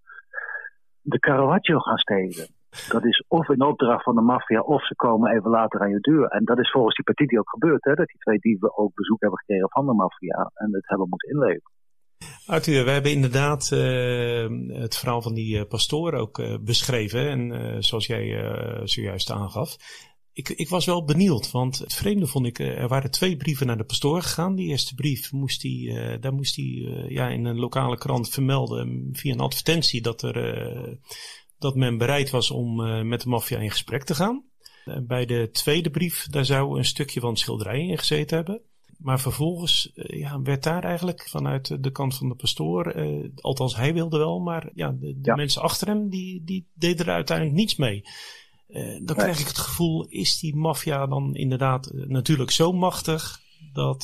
de Caravaggio gaan stelen. Dat is of in opdracht van de maffia of ze komen even later aan je deur. En dat is volgens die petitie ook gebeurd. Hè? Dat die 2 dieven ook bezoek hebben gekregen van de maffia en het hebben moeten inleveren. Arthur, we hebben inderdaad het verhaal van die pastoor ook beschreven. En zoals jij zojuist aangaf. Ik was wel benieuwd, want het vreemde vond ik, er waren 2 brieven naar de pastoor gegaan. Die eerste brief moest hij in een lokale krant vermelden via een advertentie dat men bereid was om met de maffia in gesprek te gaan. Bij de tweede brief, daar zou een stukje van schilderij in gezeten hebben. Maar vervolgens werd daar eigenlijk vanuit de kant van de pastoor, althans hij wilde wel, maar de mensen achter hem die deden er uiteindelijk niets mee. Dan krijg ik het gevoel, is die maffia dan inderdaad natuurlijk zo machtig dat,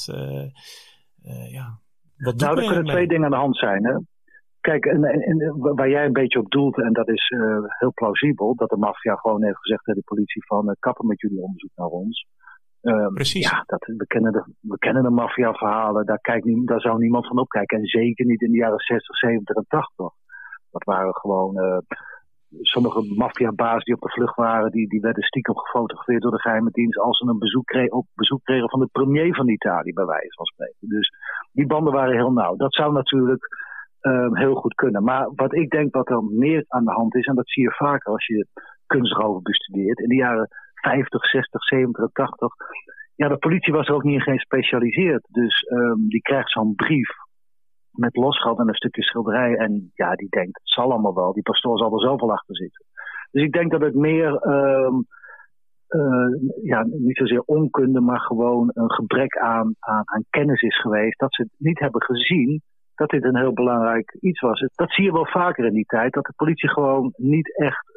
wat doet er kunnen 2 dingen aan de hand zijn. Hè? Kijk, en waar jij een beetje op doelt, en dat is heel plausibel, dat de maffia gewoon heeft gezegd tegen de politie van kappen met jullie onderzoek naar ons. Precies. Ja, we kennen de maffia-verhalen, daar zou niemand van opkijken. En zeker niet in de jaren 60, 70 en 80. Dat waren gewoon sommige maffiabazen die op de vlucht waren, die werden stiekem gefotografeerd door de geheime dienst als ze een bezoek kregen van de premier van Italië, bij wijze van spreken. Dus die banden waren heel nauw. Dat zou natuurlijk heel goed kunnen. Maar wat ik denk wat er meer aan de hand is, en dat zie je vaker als je kunstroof bestudeert, in de jaren 50, 60, 70 en 80. Ja, de politie was er ook niet in gespecialiseerd. Dus die krijgt zo'n brief met losgeld en een stukje schilderij. En ja, die denkt, het zal allemaal wel. Die pastoor zal er zoveel achter zitten. Dus ik denk dat het meer, niet zozeer onkunde, maar gewoon een gebrek aan kennis is geweest. Dat ze het niet hebben gezien dat dit een heel belangrijk iets was. Dat zie je wel vaker in die tijd. Dat de politie gewoon niet echt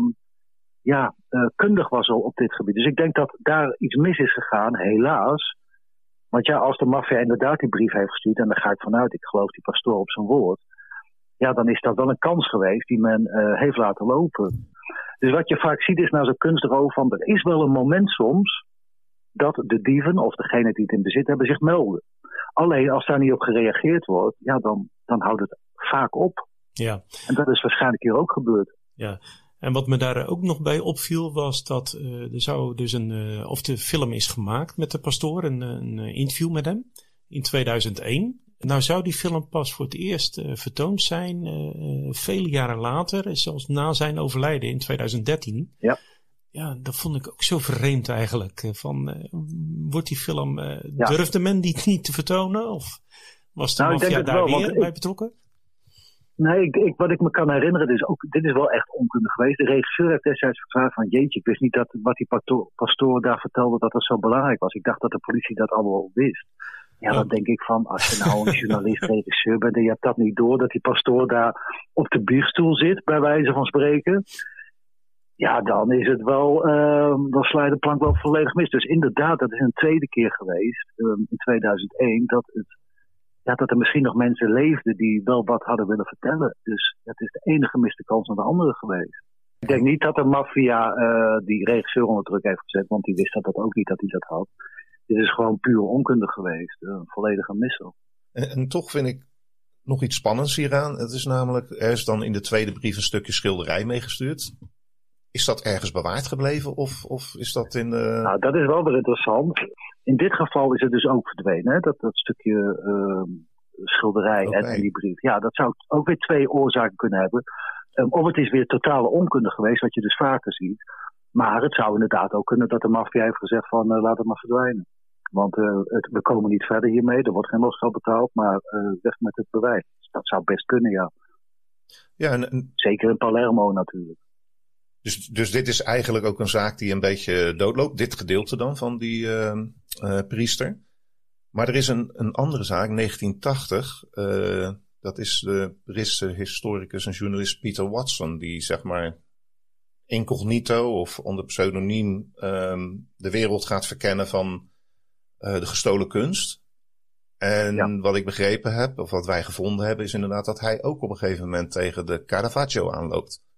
kundig was al op dit gebied. Dus ik denk dat daar iets mis is gegaan, helaas. Want ja, als de maffia inderdaad die brief heeft gestuurd, en daar ga ik vanuit, ik geloof die pastoor op zijn woord, ja, dan is dat wel een kans geweest die men heeft laten lopen. Dus wat je vaak ziet is na zo'n kunstroof van, er is wel een moment soms dat de dieven of degene die het in bezit hebben zich melden. Alleen als daar niet op gereageerd wordt, ja, dan houdt het vaak op. Ja. En dat is waarschijnlijk hier ook gebeurd. Ja. En wat me daar ook nog bij opviel was dat er zou dus de film is gemaakt met de pastoor, een interview met hem in 2001. Nou zou die film pas voor het eerst vertoond zijn vele jaren later, zelfs na zijn overlijden in 2013. Ja. Ja, dat vond ik ook zo vreemd eigenlijk. Wordt die film, durfde men die niet te vertonen? Of was de maffia daar weer bij betrokken? Nee, wat ik me kan herinneren is ook, dit is wel echt onkundig geweest. De regisseur heeft destijds verklaard van, jeetje, ik wist niet dat wat die pastoor daar vertelde dat dat zo belangrijk was. Ik dacht dat de politie dat allemaal wist. Ja, dan denk ik van, als je nou een journalist, regisseur bent en je hebt dat niet door, dat die pastoor daar op de biechtstoel zit, bij wijze van spreken. Ja, dan is het wel, dan sla je de plank wel volledig mis. Dus inderdaad, dat is een tweede keer geweest, in 2001, dat er misschien nog mensen leefden die wel wat hadden willen vertellen. Dus het is de ene gemiste kans naar de andere geweest. Ik denk niet dat de maffia die regisseur onder druk heeft gezet, want die wist dat ook niet dat hij dat had. Dit is gewoon puur onkundig geweest. Een volledige missel. En toch vind ik nog iets spannends hieraan. Het is namelijk, er is dan in de tweede brief een stukje schilderij meegestuurd. Is dat ergens bewaard gebleven of is dat in de... Nou, dat is wel weer interessant. In dit geval is het dus ook verdwenen, hè? Dat stukje schilderij en die brief. Ja, dat zou ook weer 2 oorzaken kunnen hebben. Of het is weer totale onkunde geweest, wat je dus vaker ziet. Maar het zou inderdaad ook kunnen dat de maffia heeft gezegd van laat het maar verdwijnen. Want we komen niet verder hiermee, er wordt geen losgeld betaald, maar weg met het bewijs. Dat zou best kunnen, ja. En zeker in Palermo natuurlijk. Dus dit is eigenlijk ook een zaak die een beetje doodloopt. Dit gedeelte dan van die priester. Maar er is een andere zaak, 1980. Dat is de Britse historicus en journalist Peter Watson. Die zeg maar incognito of onder pseudoniem de wereld gaat verkennen van de gestolen kunst. En wat ik begrepen heb, of wat wij gevonden hebben, is inderdaad dat hij ook op een gegeven moment tegen de Caravaggio aanloopt.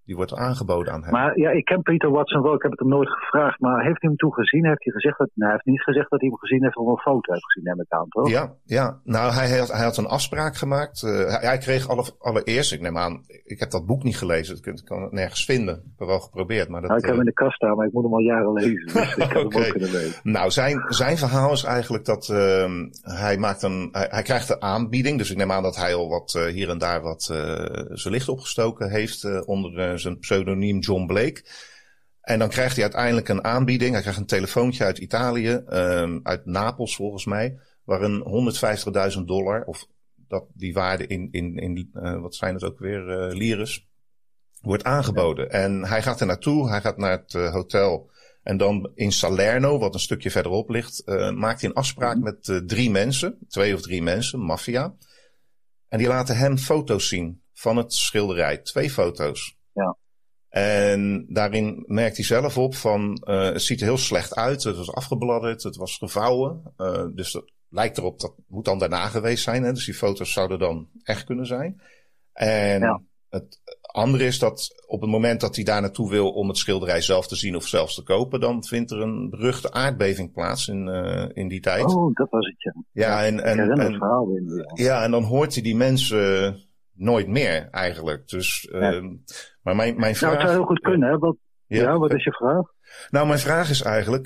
Die wordt aangeboden aan hem. Maar ja, ik ken Peter Watson wel. Ik heb het hem nooit gevraagd. Maar heeft hij hem toen gezien? Heeft hij gezegd dat... hij heeft niet gezegd dat hij hem gezien heeft of een foto heeft gezien, neem ik aan, toch? Ja. Nou, hij had een afspraak gemaakt. Hij kreeg allereerst, ik neem aan, ik heb dat boek niet gelezen. Ik kan het nergens vinden. Ik heb wel geprobeerd. Maar dat, ik heb hem in de kast staan, maar ik moet hem al jaren lezen. Dus ik heb hem ook kunnen lezen. Nou, zijn verhaal is eigenlijk dat hij krijgt een aanbieding. Dus ik neem aan dat hij al wat hier en daar wat zijn licht opgestoken heeft onder zijn pseudoniem John Blake. En dan krijgt hij uiteindelijk een aanbieding. Hij krijgt een telefoontje uit Italië, uit Napels volgens mij, waarin $150.000, of dat die waarde in wat zijn het ook weer, lires, wordt aangeboden. Ja. En hij gaat er naartoe, hij gaat naar het hotel. En dan in Salerno, wat een stukje verderop ligt, maakt hij een afspraak met 2 of 3 mensen, maffia. En die laten hem foto's zien van het schilderij. 2 foto's. Ja. En daarin merkt hij zelf op van, het ziet er heel slecht uit. Het was afgebladderd, het was gevouwen. Dus dat lijkt erop, dat moet dan daarna geweest zijn. Hè? Dus die foto's zouden dan echt kunnen zijn. En het andere is dat op het moment dat hij daar naartoe wil om het schilderij zelf te zien of zelfs te kopen, dan vindt er een beruchte aardbeving plaats in die tijd. Oh, dat was het, ja. Ja, ik herinner het verhaal ja, en dan hoort hij die mensen nooit meer eigenlijk. Dus, maar mijn vraag... Nou, het zou heel goed kunnen, hè? Wat is je vraag? Nou, mijn vraag is eigenlijk,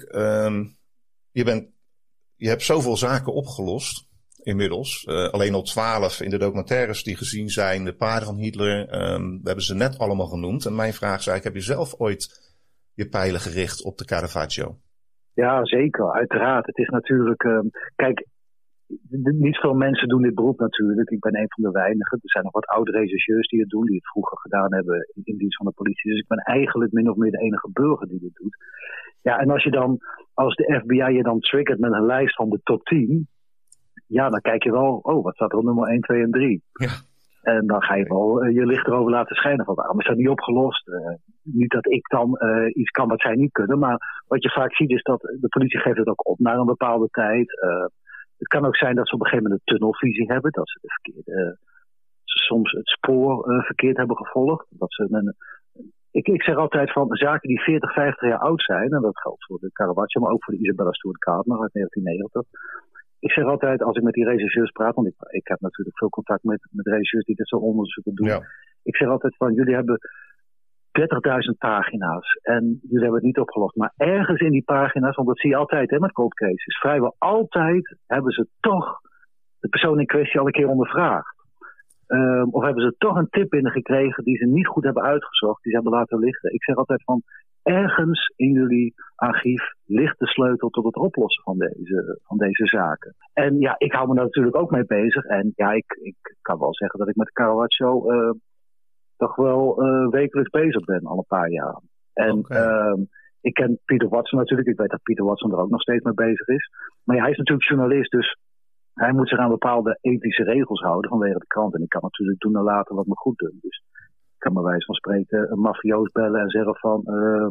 je hebt zoveel zaken opgelost inmiddels. Alleen al 12 in de documentaires die gezien zijn, de paarden van Hitler, we hebben ze net allemaal genoemd. En mijn vraag is eigenlijk, heb je zelf ooit je pijlen gericht op de Caravaggio? Ja, zeker, uiteraard. Het is natuurlijk, kijk, niet veel mensen doen dit beroep natuurlijk. Ik ben een van de weinigen. Er zijn nog wat oude rechercheurs die het doen, die het vroeger gedaan hebben in dienst van de politie. Dus ik ben eigenlijk min of meer de enige burger die dit doet. Ja, en als de FBI je dan triggert met een lijst van de top 10, ja, dan kijk je wel, wat staat er op nummer 1, 2 en 3? Ja. En dan ga je wel je licht erover laten schijnen van waarom is dat niet opgelost? Niet dat ik dan iets kan wat zij niet kunnen, maar wat je vaak ziet is dat de politie geeft het ook op na een bepaalde tijd. Het kan ook zijn dat ze op een gegeven moment een tunnelvisie hebben, dat ze soms het spoor verkeerd hebben gevolgd. Dat ze ik zeg altijd van zaken die 40, 50 jaar oud zijn, en dat geldt voor de Caravaggio, maar ook voor de Isabella Stewart Gardner uit 1990. Ik zeg altijd, als ik met die rechercheurs praat, want ik heb natuurlijk veel contact met rechercheurs die dit soort onderzoeken doen. Ja. Ik zeg altijd van, jullie hebben 30.000 pagina's en jullie hebben het niet opgelost. Maar ergens in die pagina's, want dat zie je altijd met cold cases, vrijwel altijd hebben ze toch de persoon in kwestie al een keer ondervraagd. Of hebben ze toch een tip binnengekregen die ze niet goed hebben uitgezocht, die ze hebben laten liggen. Ik zeg altijd van, ergens in jullie archief ligt de sleutel tot het oplossen van deze zaken. En ja, ik hou me daar natuurlijk ook mee bezig. En ja, ik kan wel zeggen dat ik met Caravaggio toch wel wekelijks bezig ben, al een paar jaar. En ik ken Peter Watson natuurlijk. Ik weet dat Peter Watson er ook nog steeds mee bezig is. Maar ja, hij is natuurlijk journalist, dus hij moet zich aan bepaalde ethische regels houden vanwege de krant. En ik kan natuurlijk doen en laten wat me goed doet. Dus ik kan bij wijze van spreken een mafioos bellen en zeggen van,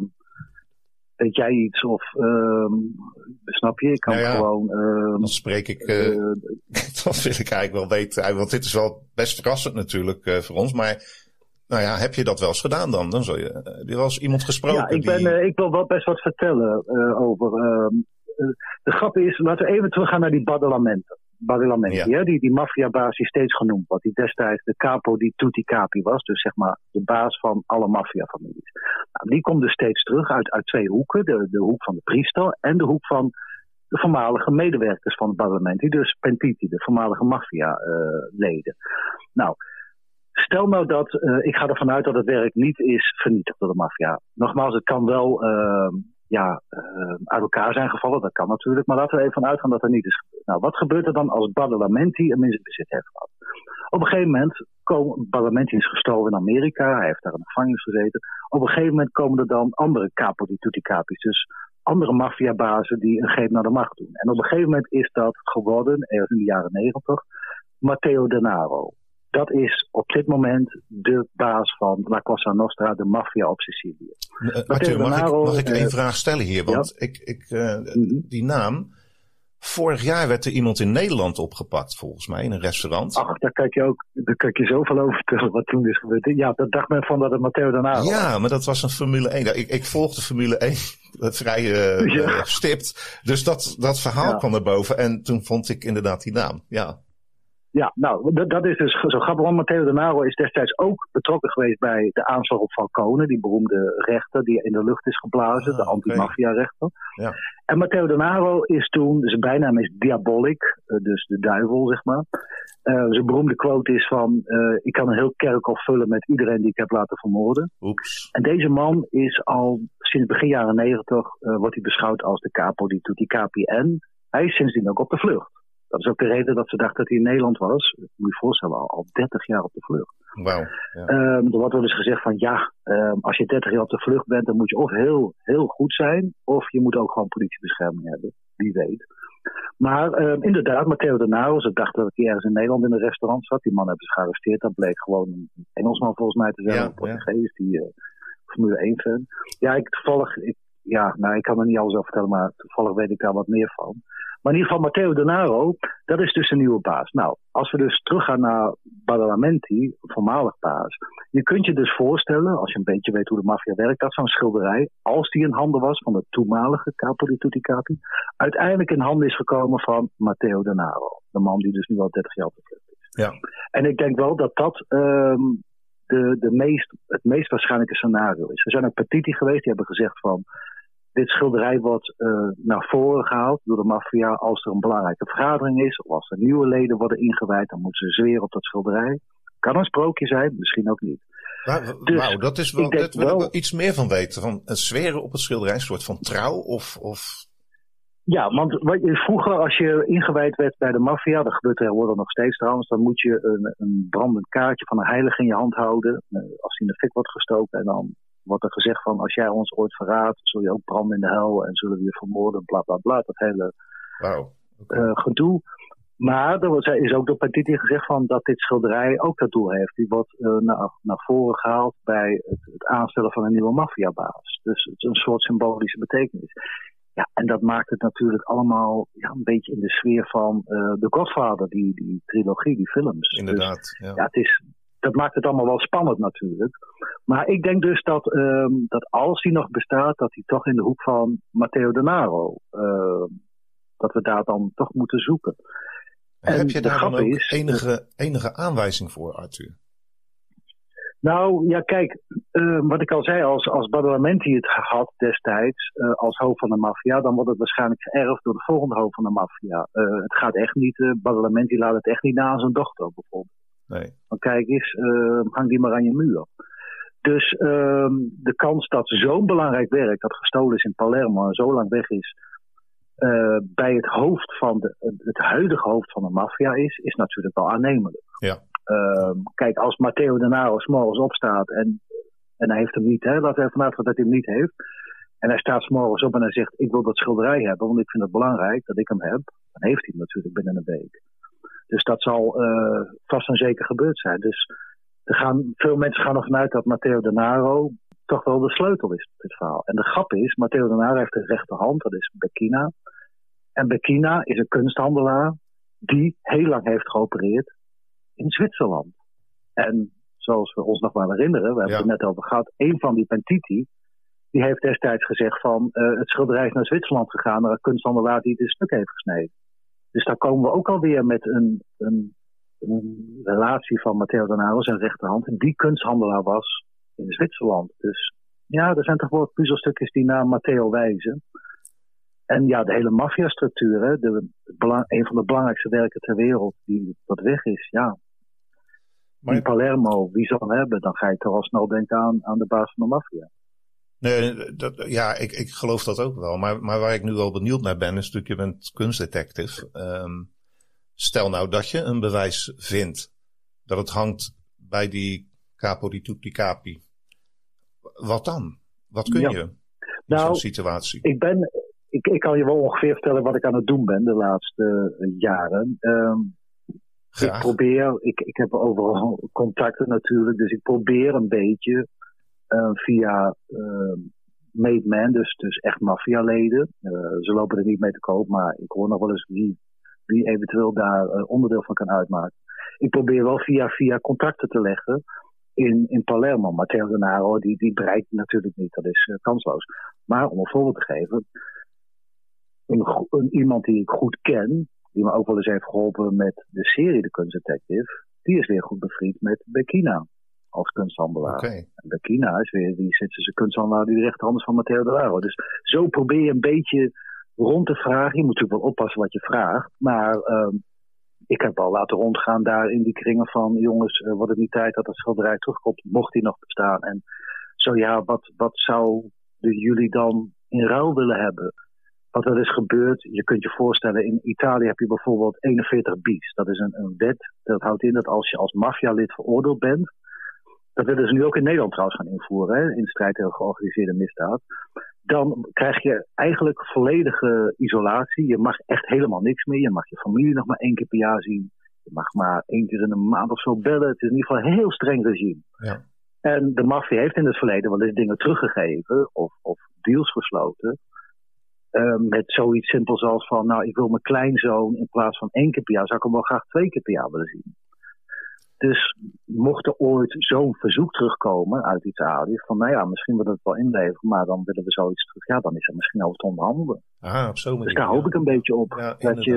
weet jij iets? Of snap je? Ik kan gewoon. Dan spreek ik. Dat wil ik eigenlijk wel weten. Want dit is wel best verrassend natuurlijk voor ons. Maar nou ja, heb je dat wel eens gedaan dan? Dan heb je wel eens iemand gesproken? Ja, ik wil wel best wat vertellen over. De grap is, laten we even teruggaan naar die Badalamenti. Ja. Die maffiabaas die steeds genoemd wordt. Die destijds de capo di tutti capi was. Dus zeg maar de baas van alle maffiafamilies. Nou, die komt dus steeds terug uit 2 hoeken. De hoek van de priester en de hoek van de voormalige medewerkers van de Badalamenti. Dus Pentiti, de voormalige maffialeden. Nou, stel nou dat, ik ga ervan uit dat het werk niet is vernietigd door de maffia. Nogmaals, het kan wel uit elkaar zijn gevallen, dat kan natuurlijk. Maar laten we even van uitgaan dat er niet is gebeurd. Nou, wat gebeurt er dan als Badalamenti een bezit heeft gehad? Op een gegeven moment Badalamenti is gestolen in Amerika. Hij heeft daar in de gevangenis gezeten. Op een gegeven moment komen er dan andere capo di tutti capi's. Dus andere maffiabazen die een greep naar de macht doen. En op een gegeven moment is dat geworden, ergens in de jaren 90, Matteo Denaro. Dat is op dit moment de baas van La Cosa Nostra, de maffia op Sicilië. Matteo, mag ik één vraag stellen hier? Want die naam Vorig jaar werd er iemand in Nederland opgepakt, volgens mij, in een restaurant. Ach, daar kan ik je zoveel over vertellen wat toen is gebeurd. Ja, dat dacht men van dat het Matteo Denaro was. Ja, maar dat was een Formule 1. Ik volgde Formule 1 vrij stipt. Dus dat verhaal kwam naar boven. En toen vond ik inderdaad die naam. Ja. Ja, nou, dat is dus zo grappig. Want Matteo Denaro is destijds ook betrokken geweest bij de aanslag op Falcone. Die beroemde rechter die in de lucht is geblazen. De anti-maffia-rechter. Ja. En Matteo Denaro is toen, zijn bijnaam is Diabolic. Dus de duivel, zeg maar. Zijn beroemde quote is van, ik kan een heel kerkhof vullen met iedereen die ik heb laten vermoorden. Oeps. En deze man is al sinds begin jaren 90, wordt hij beschouwd als de capo di tutti capi. En hij is sindsdien ook op de vlucht. Dat is ook de reden dat ze dachten dat hij in Nederland was. Moet je je voorstellen, al 30 jaar op de vlucht. Wauw. Ja. Er wordt wel eens gezegd van als je 30 jaar op de vlucht bent, dan moet je of heel, heel goed zijn, of je moet ook gewoon politiebescherming hebben. Wie weet. Maar inderdaad, Matteo Denaro, ze dachten dat hij ergens in Nederland in een restaurant zat. Die man hebben ze gearresteerd. Dat bleek gewoon een Engelsman volgens mij te zijn. Een Portugees, die Formule 1 fan. Ja, ik kan er niet alles over vertellen, maar toevallig weet ik daar wat meer van. Maar in ieder geval Matteo Denaro, dat is dus een nieuwe baas. Nou, als we dus teruggaan naar Badalamenti, voormalig baas. Je kunt je dus voorstellen, als je een beetje weet hoe de maffia werkt, dat zo'n schilderij, als die in handen was van de toenmalige capo di tutti capi, uiteindelijk in handen is gekomen van Matteo Denaro. De man die dus nu al 30 jaar op de vlucht is. Ja. En ik denk wel dat het meest waarschijnlijke scenario is. Er zijn ook petitie geweest, die hebben gezegd van, dit schilderij wordt naar voren gehaald door de maffia als er een belangrijke vergadering is. Of als er nieuwe leden worden ingewijd, dan moeten ze zweren op dat schilderij. Kan een sprookje zijn, misschien ook niet. Wauw, dat is wel, dat wil ik wel iets meer van weten. Van een zweren op het schilderij, een soort van trouw of... Ja, want vroeger als je ingewijd werd bij de maffia, dat gebeurt tegenwoordig nog steeds trouwens, dan moet je een brandend kaartje van een heilige in je hand houden. Als die in de fik wordt gestoken en dan wordt er gezegd van, als jij ons ooit verraadt, zul je ook branden in de hel en zullen we je vermoorden, bla bla bla. Dat hele gedoe. Maar er is ook door petitie gezegd van dat dit schilderij ook dat doel heeft. Die wordt naar voren gehaald bij het aanstellen van een nieuwe maffiabaas. Dus het is een soort symbolische betekenis. Ja, en dat maakt het natuurlijk allemaal een beetje in de sfeer van The Godfather, die trilogie, die films. Inderdaad, dus, ja. Dat maakt het allemaal wel spannend natuurlijk. Maar ik denk dus dat als die nog bestaat, dat hij toch in de hoek van Matteo Denaro, dat we daar dan toch moeten zoeken. En heb je daar dan ook enige aanwijzing voor, Arthur? Nou, ja, kijk, wat ik al zei, als Badalamenti het had destijds als hoofd van de maffia, dan wordt het waarschijnlijk geërfd door de volgende hoofd van de maffia. Het gaat echt niet, Badalamenti laat het echt niet na aan zijn dochter bijvoorbeeld. Nee. Want kijk eens, hang die maar aan je muur. Dus de kans dat zo'n belangrijk werk, dat gestolen is in Palermo en zo lang weg is, bij het hoofd van het huidige hoofd van de maffia is natuurlijk wel aannemelijk. Ja. Kijk, als Matteo Denaro 's morgens opstaat en hij heeft hem niet, laten we even vanuit dat hij hem niet heeft. En hij staat 's morgens op en hij zegt, ik wil dat schilderij hebben, want ik vind het belangrijk dat ik hem heb. Dan heeft hij hem natuurlijk binnen een week. Dus dat zal vast en zeker gebeurd zijn. Dus veel mensen gaan ervan uit dat Matteo Denaro toch wel de sleutel is tot dit verhaal. En de grap is, Matteo Denaro heeft de rechterhand, dat is Becchina. En Becchina is een kunsthandelaar die heel lang heeft geopereerd in Zwitserland. En zoals we ons nog wel herinneren, we hebben het net over gehad, een van die pentiti, die heeft destijds gezegd van het schilderij is naar Zwitserland gegaan, naar een kunsthandelaar die het in stuk heeft gesneden. Dus daar komen we ook alweer met een relatie van Matteo Denaro, zijn rechterhand, en die kunsthandelaar was in Zwitserland. Dus ja, er zijn toch wel puzzelstukjes die naar Matteo wijzen. En ja, de hele maffiastructuur, een van de belangrijkste werken ter wereld die wat weg is, ja. Maar in Palermo, wie zal hem hebben? Dan ga je toch al snel denken aan de baas van de maffia. Nee, ik geloof dat ook wel. Maar waar ik nu wel benieuwd naar ben, is natuurlijk, je bent kunstdetective. Stel nou dat je een bewijs vindt dat het hangt bij die capo di tutti capi. Wat dan? Wat kun je in zo'n situatie? Ik kan je wel ongeveer vertellen wat ik aan het doen ben de laatste jaren. Ik heb overal contacten natuurlijk, dus ik probeer een beetje via made men, dus echt maffialeden. Ze lopen er niet mee te koop, maar ik hoor nog wel eens wie eventueel daar onderdeel van kan uitmaken. Ik probeer wel via contacten te leggen in Palermo. Matteo Denaro, die bereikt natuurlijk niet, dat is kansloos. Maar om een voorbeeld te geven, iemand die ik goed ken, die me ook wel eens heeft geholpen met de serie The Kunstdetective, die is weer goed bevriend met Becchina als kunsthandelaar. Okay. En Becchina is weer die Zwitserse kunsthandelaar die de rechterhand is van Matteo Denaro. Dus zo probeer je een beetje rond te vragen. Je moet natuurlijk wel oppassen wat je vraagt, maar ik heb al laten rondgaan daar in die kringen van jongens, wordt het niet tijd dat het schilderij terugkomt, mocht die nog bestaan? En zo ja, wat zouden jullie dan in ruil willen hebben? Wat er is gebeurd, je kunt je voorstellen, in Italië heb je bijvoorbeeld 41 bis. Dat is een wet, dat houdt in dat als je als maffialid veroordeeld bent, dat willen ze nu ook in Nederland trouwens gaan invoeren, hè, in de strijd tegen georganiseerde misdaad. Dan krijg je eigenlijk volledige isolatie. Je mag echt helemaal niks meer. Je mag je familie nog maar 1 keer per jaar zien. Je mag maar 1 keer in een maand of zo bellen. Het is in ieder geval een heel streng regime. Ja. En de maffia heeft in het verleden wel eens dingen teruggegeven of deals gesloten. Met zoiets simpels als van, nou, ik wil mijn kleinzoon in plaats van 1 keer per jaar, zou ik hem wel graag 2 keer per jaar willen zien. Dus mocht er ooit zo'n verzoek terugkomen uit Italië, van nou ja, misschien willen we het wel inleveren, maar dan willen we zoiets terug. Ja, dan is het misschien over te onderhandelen. Op zo'n manier. Dus daar hoop ik een beetje op. Ja,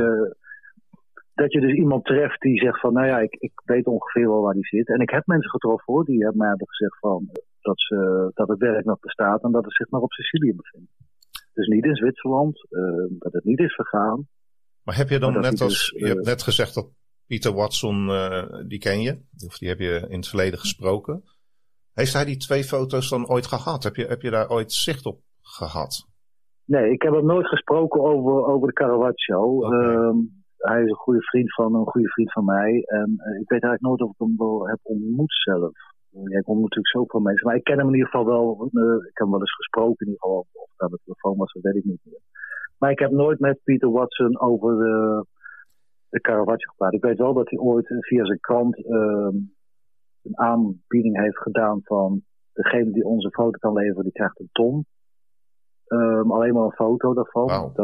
dat je dus iemand treft die zegt van, nou ja, ik weet ongeveer wel waar die zit. En ik heb mensen getroffen hoor, die mij hebben gezegd van, dat het werk nog bestaat en dat het zich nog op Sicilië bevindt. Dus niet in Zwitserland, dat het niet is vergaan. Maar heb je dan net als, dus, je hebt net gezegd dat Peter Watson, die ken je, of die heb je in het verleden gesproken. Heeft hij die 2 foto's dan ooit gehad? Heb je daar ooit zicht op gehad? Nee, ik heb hem nooit gesproken over de Caravaggio. Okay. Hij is een goede vriend van mij. En ik weet eigenlijk nooit of ik hem wel heb ontmoet zelf. Ik ontmoet natuurlijk zoveel mensen. Maar ik ken hem in ieder geval wel. Ik heb hem wel eens gesproken in ieder geval. Of dat de telefoon was, dat weet ik niet meer. Maar ik heb nooit met Peter Watson over de Caravaggio gepraat. Ik weet wel dat hij ooit via zijn krant een aanbieding heeft gedaan van degene die onze foto kan leveren, die krijgt een ton. Alleen maar een foto daarvan. Wow.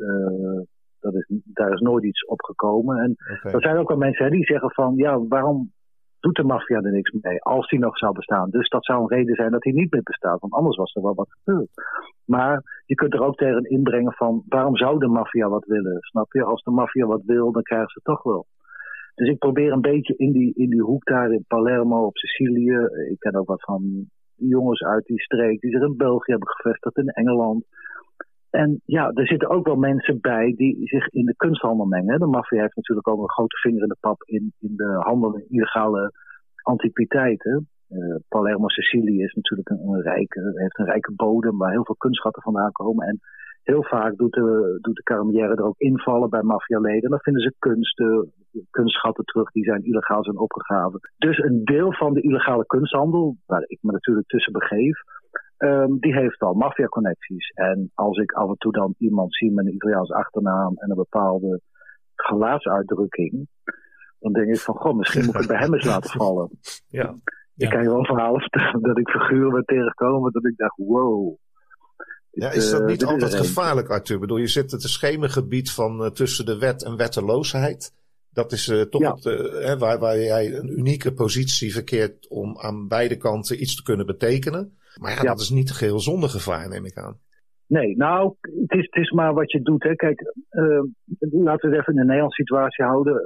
Daar is nooit iets op gekomen. En er zijn ook wel mensen die zeggen van, ja, waarom doet de maffia er niks mee als die nog zou bestaan? Dus dat zou een reden zijn dat hij niet meer bestaat, want anders was er wel wat gebeurd. Maar je kunt er ook tegen inbrengen van, waarom zou de maffia wat willen? Snap je? Als de maffia wat wil, dan krijgen ze het toch wel. Dus ik probeer een beetje in die hoek daar in Palermo op Sicilië. Ik ken ook wat van die jongens uit die streek die zich in België hebben gevestigd, in Engeland. En ja, er zitten ook wel mensen bij die zich in de kunsthandel mengen. De maffia heeft natuurlijk ook een grote vinger in de pap in de handel in illegale antiquiteiten. Palermo, Sicilië is natuurlijk heeft een rijke bodem waar heel veel kunstschatten vandaan komen. En heel vaak doet de Carabinieri er ook invallen bij maffialeden. En dan vinden ze kunstschatten terug die illegaal zijn opgegraven. Dus een deel van de illegale kunsthandel, waar ik me natuurlijk tussen begeef, die heeft al maffia-connecties. En als ik af en toe dan iemand zie met een Italiaans achternaam en een bepaalde gelaatsuitdrukking, dan denk ik van, goh, misschien moet ik het bij hem eens laten vallen. Ja. Ik kan je wel verhalen vertellen dat ik figuren ben tegengekomen dat ik dacht, wow. Ja, is dat niet altijd gevaarlijk, Arthur? Ik bedoel, je zit in het schemergebied van tussen de wet en wetteloosheid. Dat is toch waar jij een unieke positie verkeert om aan beide kanten iets te kunnen betekenen. Maar dat is niet geheel zonder gevaar, neem ik aan. Nee, nou, het is maar wat je doet. Hè. Kijk, laten we het even in de Nederlandse situatie houden.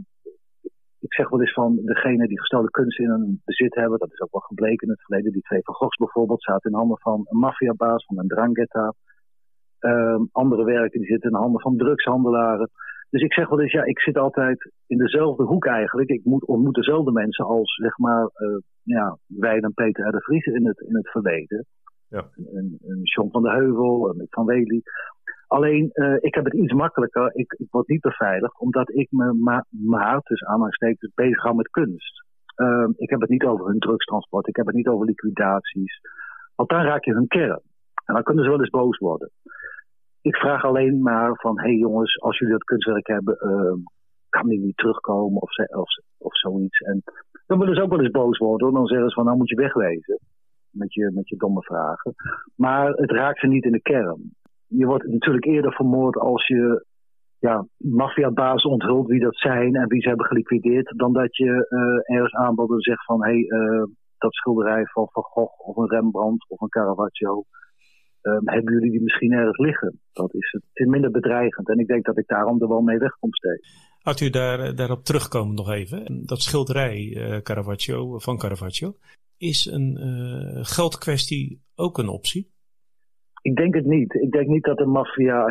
Ik zeg wel eens van degene die gestolen kunst in hun bezit hebben. Dat is ook wel gebleken in het verleden. Die 2 Van Goghs bijvoorbeeld zaten in handen van een maffiabaas, van een 'ndrangheta. Andere werken die zitten in handen van drugshandelaren. Dus ik zeg wel eens, ja, ik zit altijd in dezelfde hoek eigenlijk. Ik ontmoet dezelfde mensen als, zeg maar, wij en Peter R. de Vries in het verleden. Ja. Een John van de Heuvel, een Mick van Wely. Alleen, ik heb het iets makkelijker. Ik word niet beveiligd, omdat ik me maar tussen aanhalingstekens bezig hou met kunst. Ik heb het niet over hun drugstransport. Ik heb het niet over liquidaties. Want dan raak je hun kern. En dan kunnen ze wel eens boos worden. Ik vraag alleen maar van, hey jongens, als jullie dat kunstwerk hebben, kan die niet terugkomen of zoiets. En dan willen ze ook wel eens boos worden. Dan zeggen ze van, nou moet je wegwezen. met je domme vragen. Maar het raakt ze niet in de kern. Je wordt natuurlijk eerder vermoord als je maffiabaas onthult wie dat zijn en wie ze hebben geliquideerd, dan dat je ergens aanbod en zegt van dat schilderij van Van Gogh of een Rembrandt of een Caravaggio, hebben jullie die misschien ergens liggen? Het is minder bedreigend en ik denk dat ik daarom er wel mee wegkom steeds. Arthur, daarop terugkomen nog even. Dat schilderij van Caravaggio, is een geldkwestie ook een optie? Ik denk het niet. Ik denk niet dat de maffia,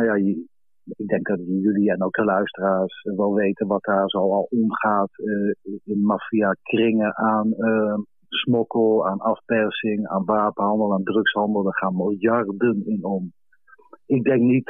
ik denk dat jullie en ook de luisteraars wel weten wat daar zo al omgaat in maffia-kringen aan smokkel, aan afpersing, aan wapenhandel, aan drugshandel. Daar gaan miljarden in om. Ik denk niet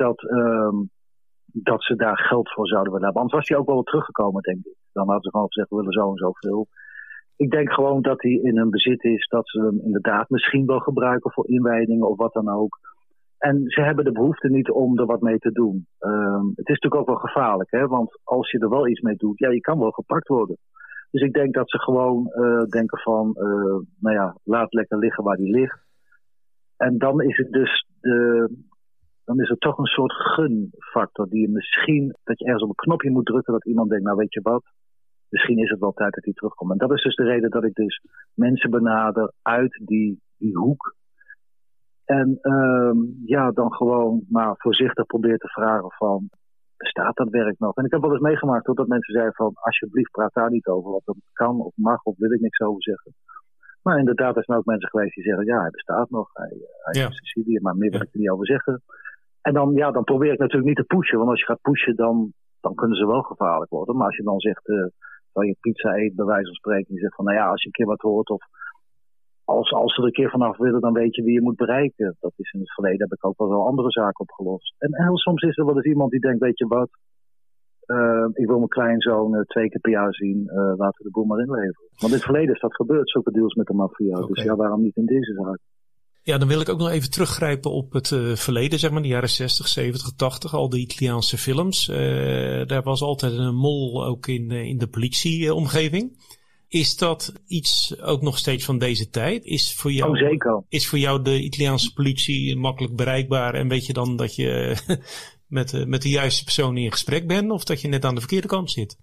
dat ze daar geld voor zouden willen hebben. Anders was hij ook wel teruggekomen, denk ik. Dan hadden ze gewoon gezegd, we willen zo en zoveel. Ik denk gewoon dat hij in hun bezit is, dat ze hem inderdaad misschien wel gebruiken voor inwijdingen of wat dan ook. En ze hebben de behoefte niet om er wat mee te doen. Het is natuurlijk ook wel gevaarlijk, hè? Want als je er wel iets mee doet, je kan wel gepakt worden. Dus ik denk dat ze gewoon denken van, laat lekker liggen waar die ligt. En dan is het dus dan is er toch een soort gunfactor die je misschien, dat je ergens op een knopje moet drukken, dat iemand denkt, nou weet je wat, misschien is het wel tijd dat hij terugkomt. En dat is dus de reden dat ik dus mensen benader uit die hoek. En dan gewoon maar voorzichtig probeer te vragen van, bestaat dat werk nog? En ik heb wel eens meegemaakt dat mensen zeiden van, alsjeblieft praat daar niet over, wat dat kan of mag of wil ik niks over zeggen. Maar inderdaad, er zijn ook mensen geweest die zeggen, ja, hij bestaat nog, hij is in Sicilië, maar meer wil ik er niet over zeggen. En dan probeer ik natuurlijk niet te pushen, want als je gaat pushen, dan kunnen ze wel gevaarlijk worden. Maar als je dan zegt, terwijl je pizza eet, bij wijze van spreken, je zegt van, als je een keer wat hoort of als ze er een keer vanaf willen, dan weet je wie je moet bereiken. Dat is in het verleden, heb ik ook wel andere zaken opgelost. En heel soms is er wel eens iemand die denkt, weet je wat, ik wil mijn kleinzoon 2 keer per jaar zien, laten we de boel maar inleveren. Want in het verleden is dat gebeurd, zulke deals met de maffia. Okay. Dus waarom niet in deze zaak? Ja, dan wil ik ook nog even teruggrijpen op het verleden, zeg maar, de jaren 60, 70, 80, al de Italiaanse films. Daar was altijd een mol ook in de politieomgeving. Is dat iets ook nog steeds van deze tijd? Is voor jou de Italiaanse politie makkelijk bereikbaar en weet je dan dat je met de juiste persoon in gesprek bent of dat je net aan de verkeerde kant zit?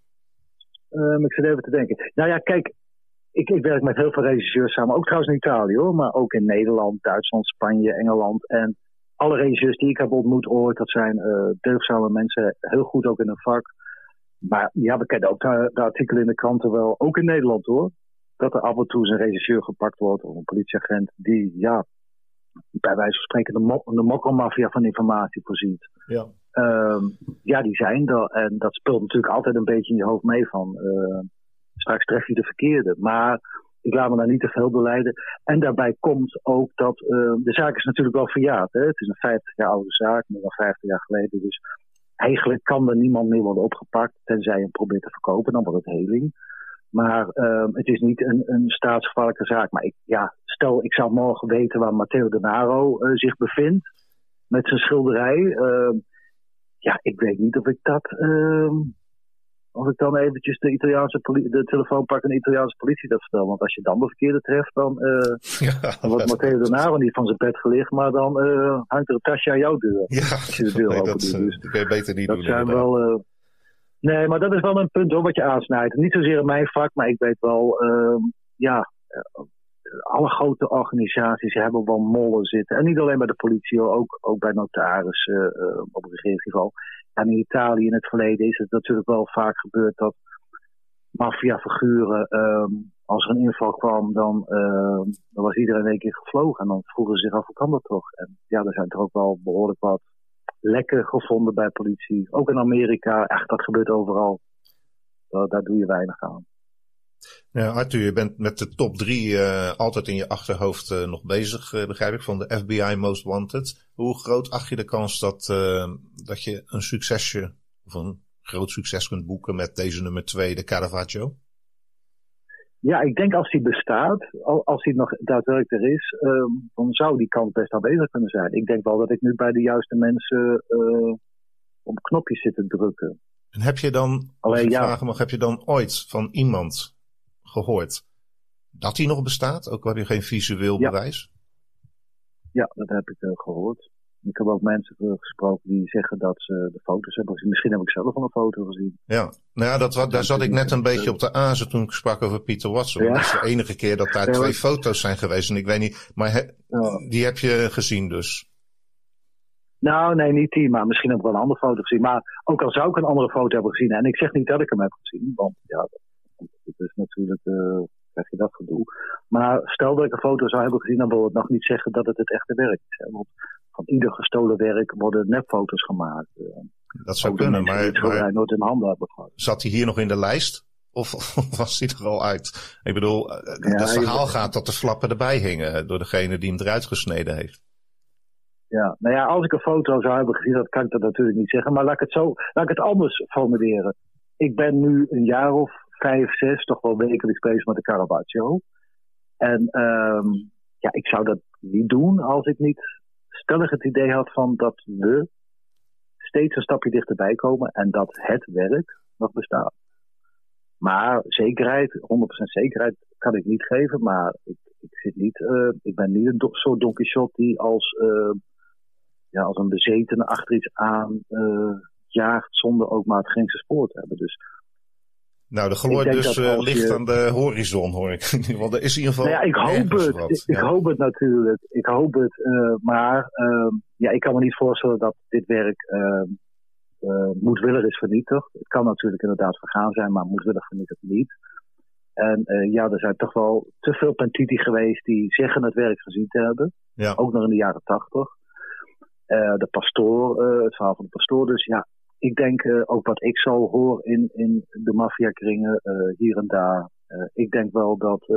Ik zit even te denken. Nou ja, kijk, ik werk met heel veel regisseurs samen, ook trouwens in Italië hoor, maar ook in Nederland, Duitsland, Spanje, Engeland. En alle regisseurs die ik heb ontmoet ooit, dat zijn deugdzame mensen, heel goed ook in hun vak. Maar ja, we kennen ook de artikelen in de kranten wel, ook in Nederland hoor. Dat er af en toe een regisseur gepakt wordt of een politieagent die, bij wijze van spreken de mokkelmafia van informatie voorziet. Ja. Die zijn er. En dat speelt natuurlijk altijd een beetje in je hoofd mee van, straks tref je de verkeerde. Maar ik laat me daar niet te veel door leiden. En daarbij komt ook dat, de zaak is natuurlijk wel verjaard. Hè? Het is een 50 jaar oude zaak, meer dan 50 jaar geleden. Dus eigenlijk kan er niemand meer worden opgepakt, tenzij je hem probeert te verkopen, dan wordt het heling. Maar het is niet een staatsgevaarlijke zaak. Maar stel, ik zou morgen weten waar Matteo Denaro zich bevindt met zijn schilderij. Ik weet niet of ik dat... Of ik dan eventjes de telefoon pak en de Italiaanse politie dat vertel. Want als je dan de verkeerde treft, dan wordt Matteo Denaro niet van zijn bed gelicht. Maar dan hangt er een tasje aan jouw deur. Ja, als je de deur open doet. Dus dat kun je beter niet dat doen. Zijn wel, nee, maar dat is wel een punt hoor, wat je aansnijdt. Niet zozeer in mijn vak, maar ik weet wel... alle grote organisaties hebben wel mollen zitten. En niet alleen bij de politie, ook bij notarissen op regeringsniveau. En in Italië in het verleden is het natuurlijk wel vaak gebeurd dat maffiafiguren, als er een inval kwam, dan was iedereen in één keer gevlogen. En dan vroegen ze zich af, hoe kan dat toch? En er zijn toch ook wel behoorlijk wat lekken gevonden bij politie. Ook in Amerika, echt, dat gebeurt overal. Daar doe je weinig aan. Ja, Arthur, je bent met de top 3 altijd in je achterhoofd nog bezig, begrijp ik, van de FBI Most Wanted. Hoe groot acht je de kans dat je een succesje, of een groot succes kunt boeken met deze nummer 2, de Caravaggio? Ja, ik denk als die bestaat, als die nog daadwerkelijk er is, dan zou die kans best aanwezig kunnen zijn. Ik denk wel dat ik nu bij de juiste mensen op knopjes zit te drukken. En heb je dan, vragen mag, heb je dan ooit van iemand gehoord dat hij nog bestaat? Ook al heb je geen visueel bewijs? Ja, dat heb ik gehoord. Ik heb ook mensen gesproken die zeggen dat ze de foto's hebben gezien. Misschien heb ik zelf al een foto gezien. Ja, nou ja, daar zat ik net een beetje op de azen toen ik sprak over Peter Watson. Ja. Dat is de enige keer dat daar 2 foto's zijn geweest. En ik weet niet, maar die heb je gezien dus? Nou, nee, niet die, maar misschien heb ik wel een andere foto gezien. Maar ook al zou ik een andere foto hebben gezien. En ik zeg niet dat ik hem heb gezien, want ja, het is natuurlijk, krijg je dat gedoe. Maar stel dat ik een foto zou hebben gezien, dan wil het nog niet zeggen dat het echte werk is. Hè? Want van ieder gestolen werk worden nepfoto's gemaakt. Dat zou kunnen, maar nooit in handen hebben gehad. Zat hij hier nog in de lijst? Of was hij er al uit? Ik bedoel, het verhaal gaat dat de flappen erbij hingen door degene die hem eruit gesneden heeft. Ja, nou ja, als ik een foto zou hebben gezien, dat kan ik dat natuurlijk niet zeggen. Maar laat ik het anders formuleren. Ik ben nu een jaar of 5, 6 toch wel wekelijks bezig met de Caravaggio. En ik zou dat niet doen als ik niet stellig het idee had van dat we steeds een stapje dichterbij komen en dat het werk nog bestaat. Maar zekerheid, 100% zekerheid kan ik niet geven, maar ik ben niet een soort Don Quixote die als een bezetene achter iets aan jaagt zonder ook maar het geringste spoor te hebben. Dus nou, de glorie dus ligt aan de horizon, hoor ik. Want er is in ieder geval. Nou ja, ik hoop het natuurlijk. Ik hoop het. Maar ik kan me niet voorstellen dat dit werk moedwillig is vernietigd. Het kan natuurlijk inderdaad vergaan zijn, maar moedwillig vernietigd niet. En er zijn toch wel te veel pentiti geweest die zeggen het werk gezien te hebben. Ja. Ook nog in de jaren 80. De pastoor, het verhaal van de pastoor. Dus ja, ik denk ook wat ik zo hoor in de maffiakringen hier en daar. Ik denk wel dat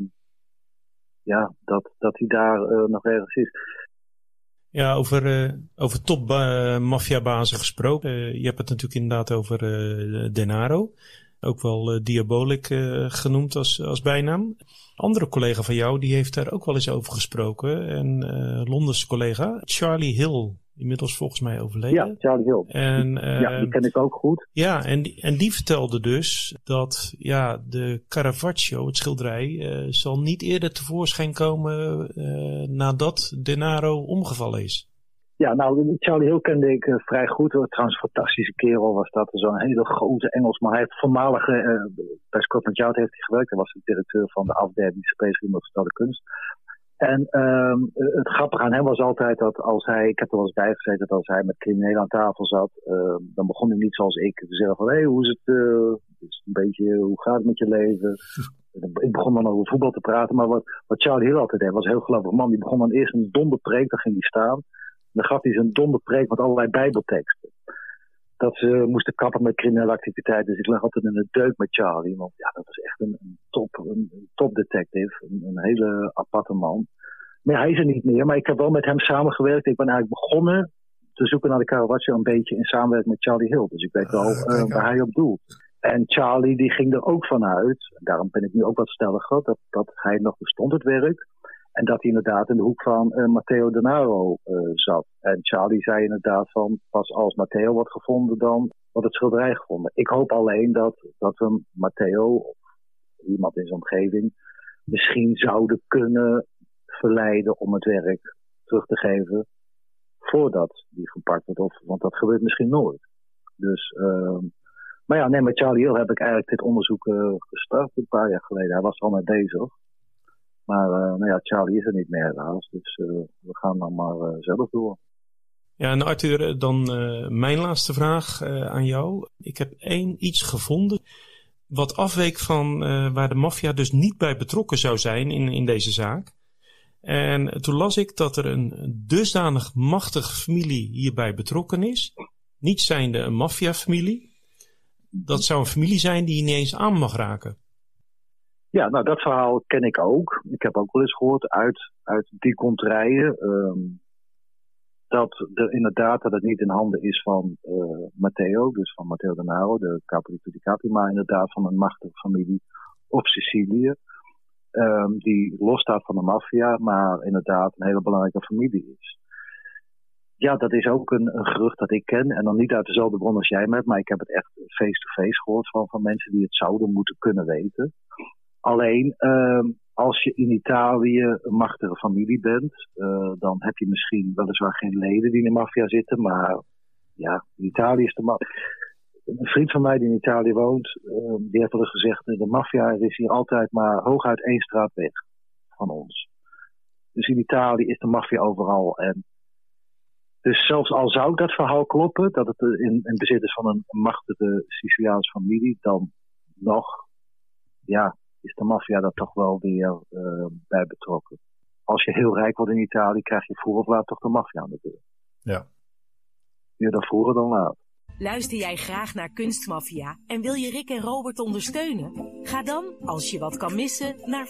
hij daar nog ergens is. Ja, over top maffiabazen gesproken. Je hebt het natuurlijk inderdaad over Denaro. Ook wel Diabolik genoemd als bijnaam. Andere collega van jou, die heeft daar ook wel eens over gesproken. Een Londense collega, Charlie Hill. Inmiddels volgens mij overleden. Ja, Charlie Hill. En, die ken ik ook goed. Ja, en die vertelde dus dat de Caravaggio, het schilderij, zal niet eerder tevoorschijn komen nadat Denaro omgevallen is. Ja, nou, Charlie Hill kende ik vrij goed. Trouwens, een fantastische kerel was dat. Zo'n hele grote Engelsman. Hij heeft voormalig bij Scotland Yard heeft hij gewerkt. Hij was de directeur van de afdeling die zich bezig hield met verstelde kunst. En het grappige aan hem was altijd dat als hij, ik heb er wel eens bij gezeten, dat als hij met criminelen aan tafel zat, dan begon hij niet zoals ik te zeggen van, hoe is het, is een beetje, hoe gaat het met je leven? Ik begon dan over voetbal te praten, maar wat Charlie Hill altijd deed, was een heel gelovig man. Die begon dan eerst een donderpreek, dan ging hij staan. Dan gaf hij zijn donderpreek met allerlei bijbelteksten. Dat ze moesten kappen met criminele activiteiten. Dus ik lag altijd in de deuk met Charlie. Want ja, dat was echt een top detective. Een hele aparte man. Maar hij is er niet meer. Maar ik heb wel met hem samengewerkt. Ik ben eigenlijk begonnen te zoeken naar de Caravaggio een beetje in samenwerking met Charlie Hill. Dus ik weet wel waar hij op doelt. En Charlie die ging er ook vanuit. Daarom ben ik nu ook wat stelliger. Dat hij nog bestond, het werk. En dat hij inderdaad in de hoek van Matteo Denaro zat. En Charlie zei inderdaad van, pas als Matteo wordt gevonden, dan wordt het schilderij gevonden. Ik hoop alleen dat we Matteo, of iemand in zijn omgeving, misschien zouden kunnen verleiden om het werk terug te geven voordat die gepakt wordt. Want dat gebeurt misschien nooit. Dus, met Charlie Hill heb ik eigenlijk dit onderzoek gestart een paar jaar geleden. Hij was er al mee bezig. Maar Charlie is er niet meer helaas. Dus we gaan dan maar zelf door. Ja, en Arthur, dan mijn laatste vraag aan jou. Ik heb iets gevonden wat afweek van waar de maffia dus niet bij betrokken zou zijn in deze zaak. En toen las ik dat er een dusdanig machtige familie hierbij betrokken is. Niet zijnde een maffiafamilie. Dat zou een familie zijn die je niet eens aan mag raken. Ja, nou dat verhaal ken ik ook. Ik heb ook wel eens gehoord uit die konterijen dat het niet in handen is van Matteo, dus van Matteo Denaro, de Capolito di Capi, maar inderdaad van een machtige familie op Sicilië, die losstaat van de maffia, maar inderdaad een hele belangrijke familie is. Ja, dat is ook een gerucht dat ik ken. En dan niet uit dezelfde bron als jij me hebt, maar ik heb het echt face-to-face gehoord van mensen die het zouden moeten kunnen weten. Alleen, als je in Italië een machtige familie bent, dan heb je misschien weliswaar geen leden die in de maffia zitten, maar ja, in Italië is de maffia. Een vriend van mij die in Italië woont, die heeft wel eens gezegd, de maffia is hier altijd maar hooguit 1 straat weg van ons. Dus in Italië is de maffia overal. En dus zelfs al zou dat verhaal kloppen, dat het in bezit is van een machtige Siciliaanse familie, dan nog, ja, is de maffia daar toch wel weer bij betrokken. Als je heel rijk wordt in Italië, krijg je vroeg of laat toch de maffia aan de deur. Ja. Eerder vroeger dan laat. Luister jij graag naar Kunstmafia en wil je Rick en Robert ondersteunen? Ga dan, als je wat kan missen, naar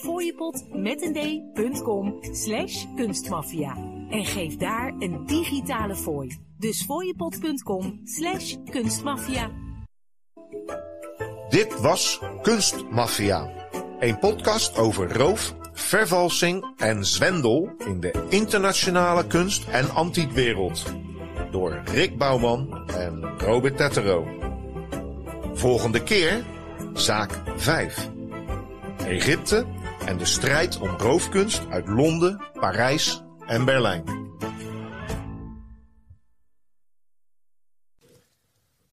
fooiepot.com/kunstmafia en geef daar een digitale fooi. Dus fooiepot.com/kunstmafia. Dit was Kunstmafia. Een podcast over roof, vervalsing en zwendel in de internationale kunst- en antiekwereld. Door Rick Bouwman en Robert Tettero. Volgende keer zaak 5. Egypte en de strijd om roofkunst uit Londen, Parijs en Berlijn.